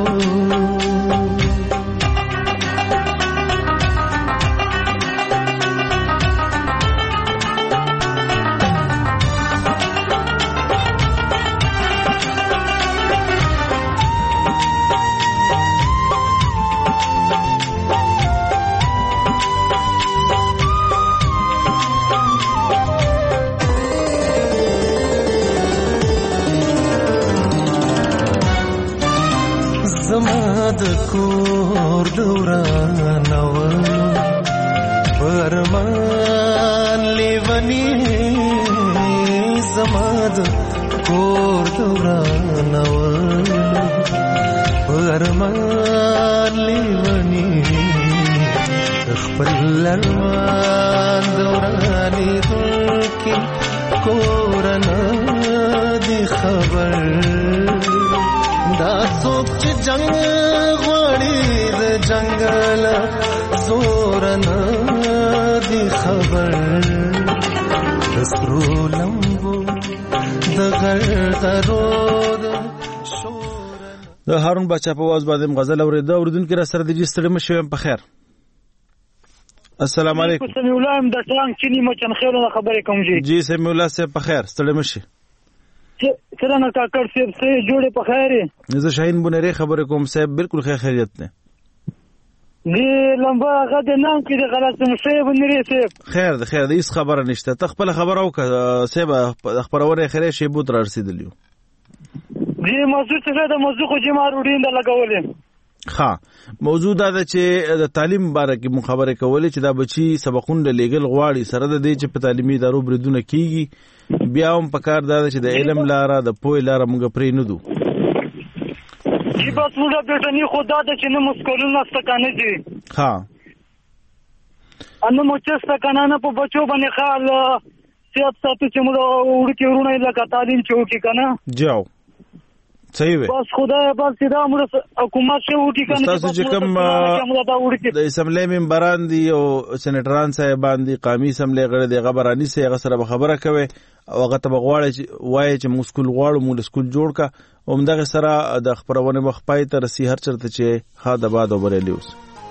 د کور دوران ول فرمان لیونی زما د کور دوران ول ارمان لیونی خپل ارمان دورانی دلکی کورنا دی خبر دا څوک چې جنگ غواړي د جنگل زورنا دی خبر دسرو لمبو د غرغرو د هارون بچا په واز باندې غزل اوریده اوردونکو را سره د جستړم شوم په خیر. السلام علیکم. سمیع الله ام د ټانګ چینی مچن خیرونه خبرې کوم جی. جی سمیع الله سے په خیر ستړم شي. سره نه کاکړ صاحب سه جوړه په خیر. زه شاهین بنری خبرې کوم صاحب بالکل خیر خیریت نه. دی لمبا غد نام کې د غلط مشه بنری صاحب. خیر د خیر د هیڅ خبره نشته. ته خپل خبر او صاحب خبرونه خیره شی بوت را رسیدلیو. دی موضوع څه ده موضوع خو جما روډین د لګولې. ها موضوع دا ده چې د تعلیم باره کې مخابره کولې چې دا بچي سبقونه لېګل غواړي سره د دې چې په تعلیمي ادارو بریدونه کیږي بیا هم پکار دا ده چې د علم لاره د پوهې لاره موږ پرې نه دو. چې بس موږ بیٹنی خدا د چې نه مسکولونه ستکانه دي. ها انو مو چې ستکانه په بچو باندې خال سیاست ساتو چې موږ وړکې ورونه لکه تعلیم چوکي کنه جاو صحیح وي بس خدای بس دا موږ حکومت شه وټی کنه تاسو چې کوم د اسمبلی ممبران دي او سېنیټران صاحبان دي قومي اسمبلی غړي دي غبرانی سي هغه سره خبره کوي او هغه ته بغواړي وایي چې مسکول غواړو مول سکول جوړ کا او همدغه سره د خبرونه مخ پای تر سي هر چرته چې ها د باد او بریلیوس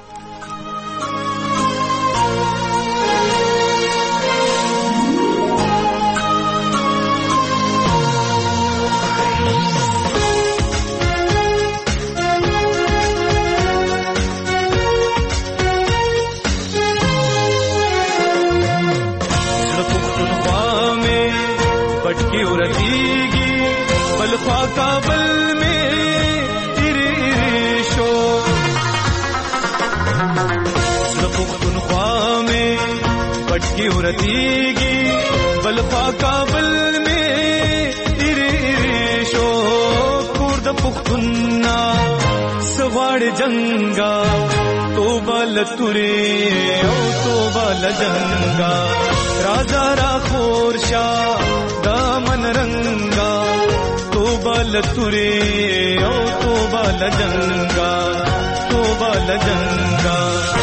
की उरतीगी बलफा काबल में इरे इरे show Kurd पुख्तुन्ना सवाड़ जंगा तो बल तुरे ओ तो बल जंगा राजा रा खोरशा दामन रंगा तो बल तुरे ओ तो बल जंगा तो बल जंगा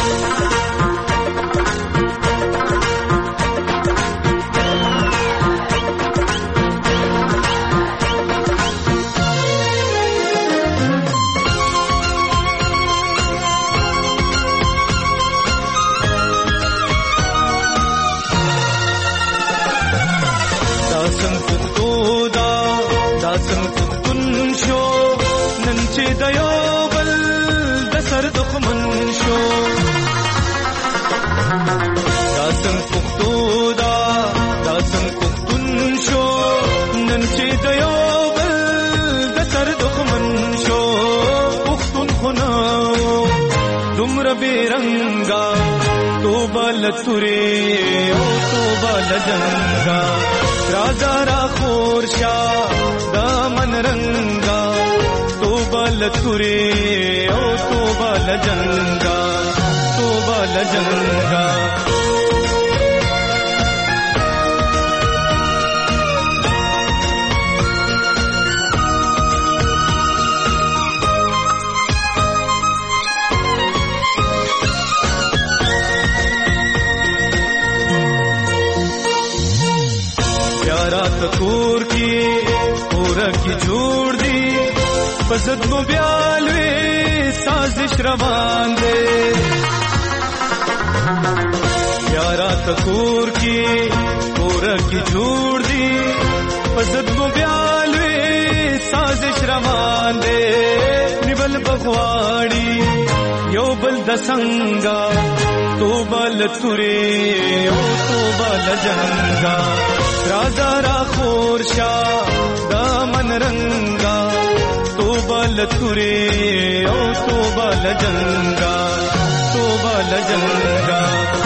बेरंगा तो बल तुरे ओ तो बल जंगा राजा रा खोरशा दामन रंगा तो बल तुरे ओ तो बल जंगा तो बल जंगा कूर की पूरा की छोड़ दी बसत को ब्यालवे साजिश रवान दे प्यारा तकूर की पूरा की छोड़ दी बसत को ब्यालवे साजिश रवान दे निबल बगवाड़ी यो बल दसंगा तो बल तुरे ओ तो बल जंगा राजा रा खोरशा दामन रंगा तो बल तुरे ओ तो बल जंगा तो बल जंगा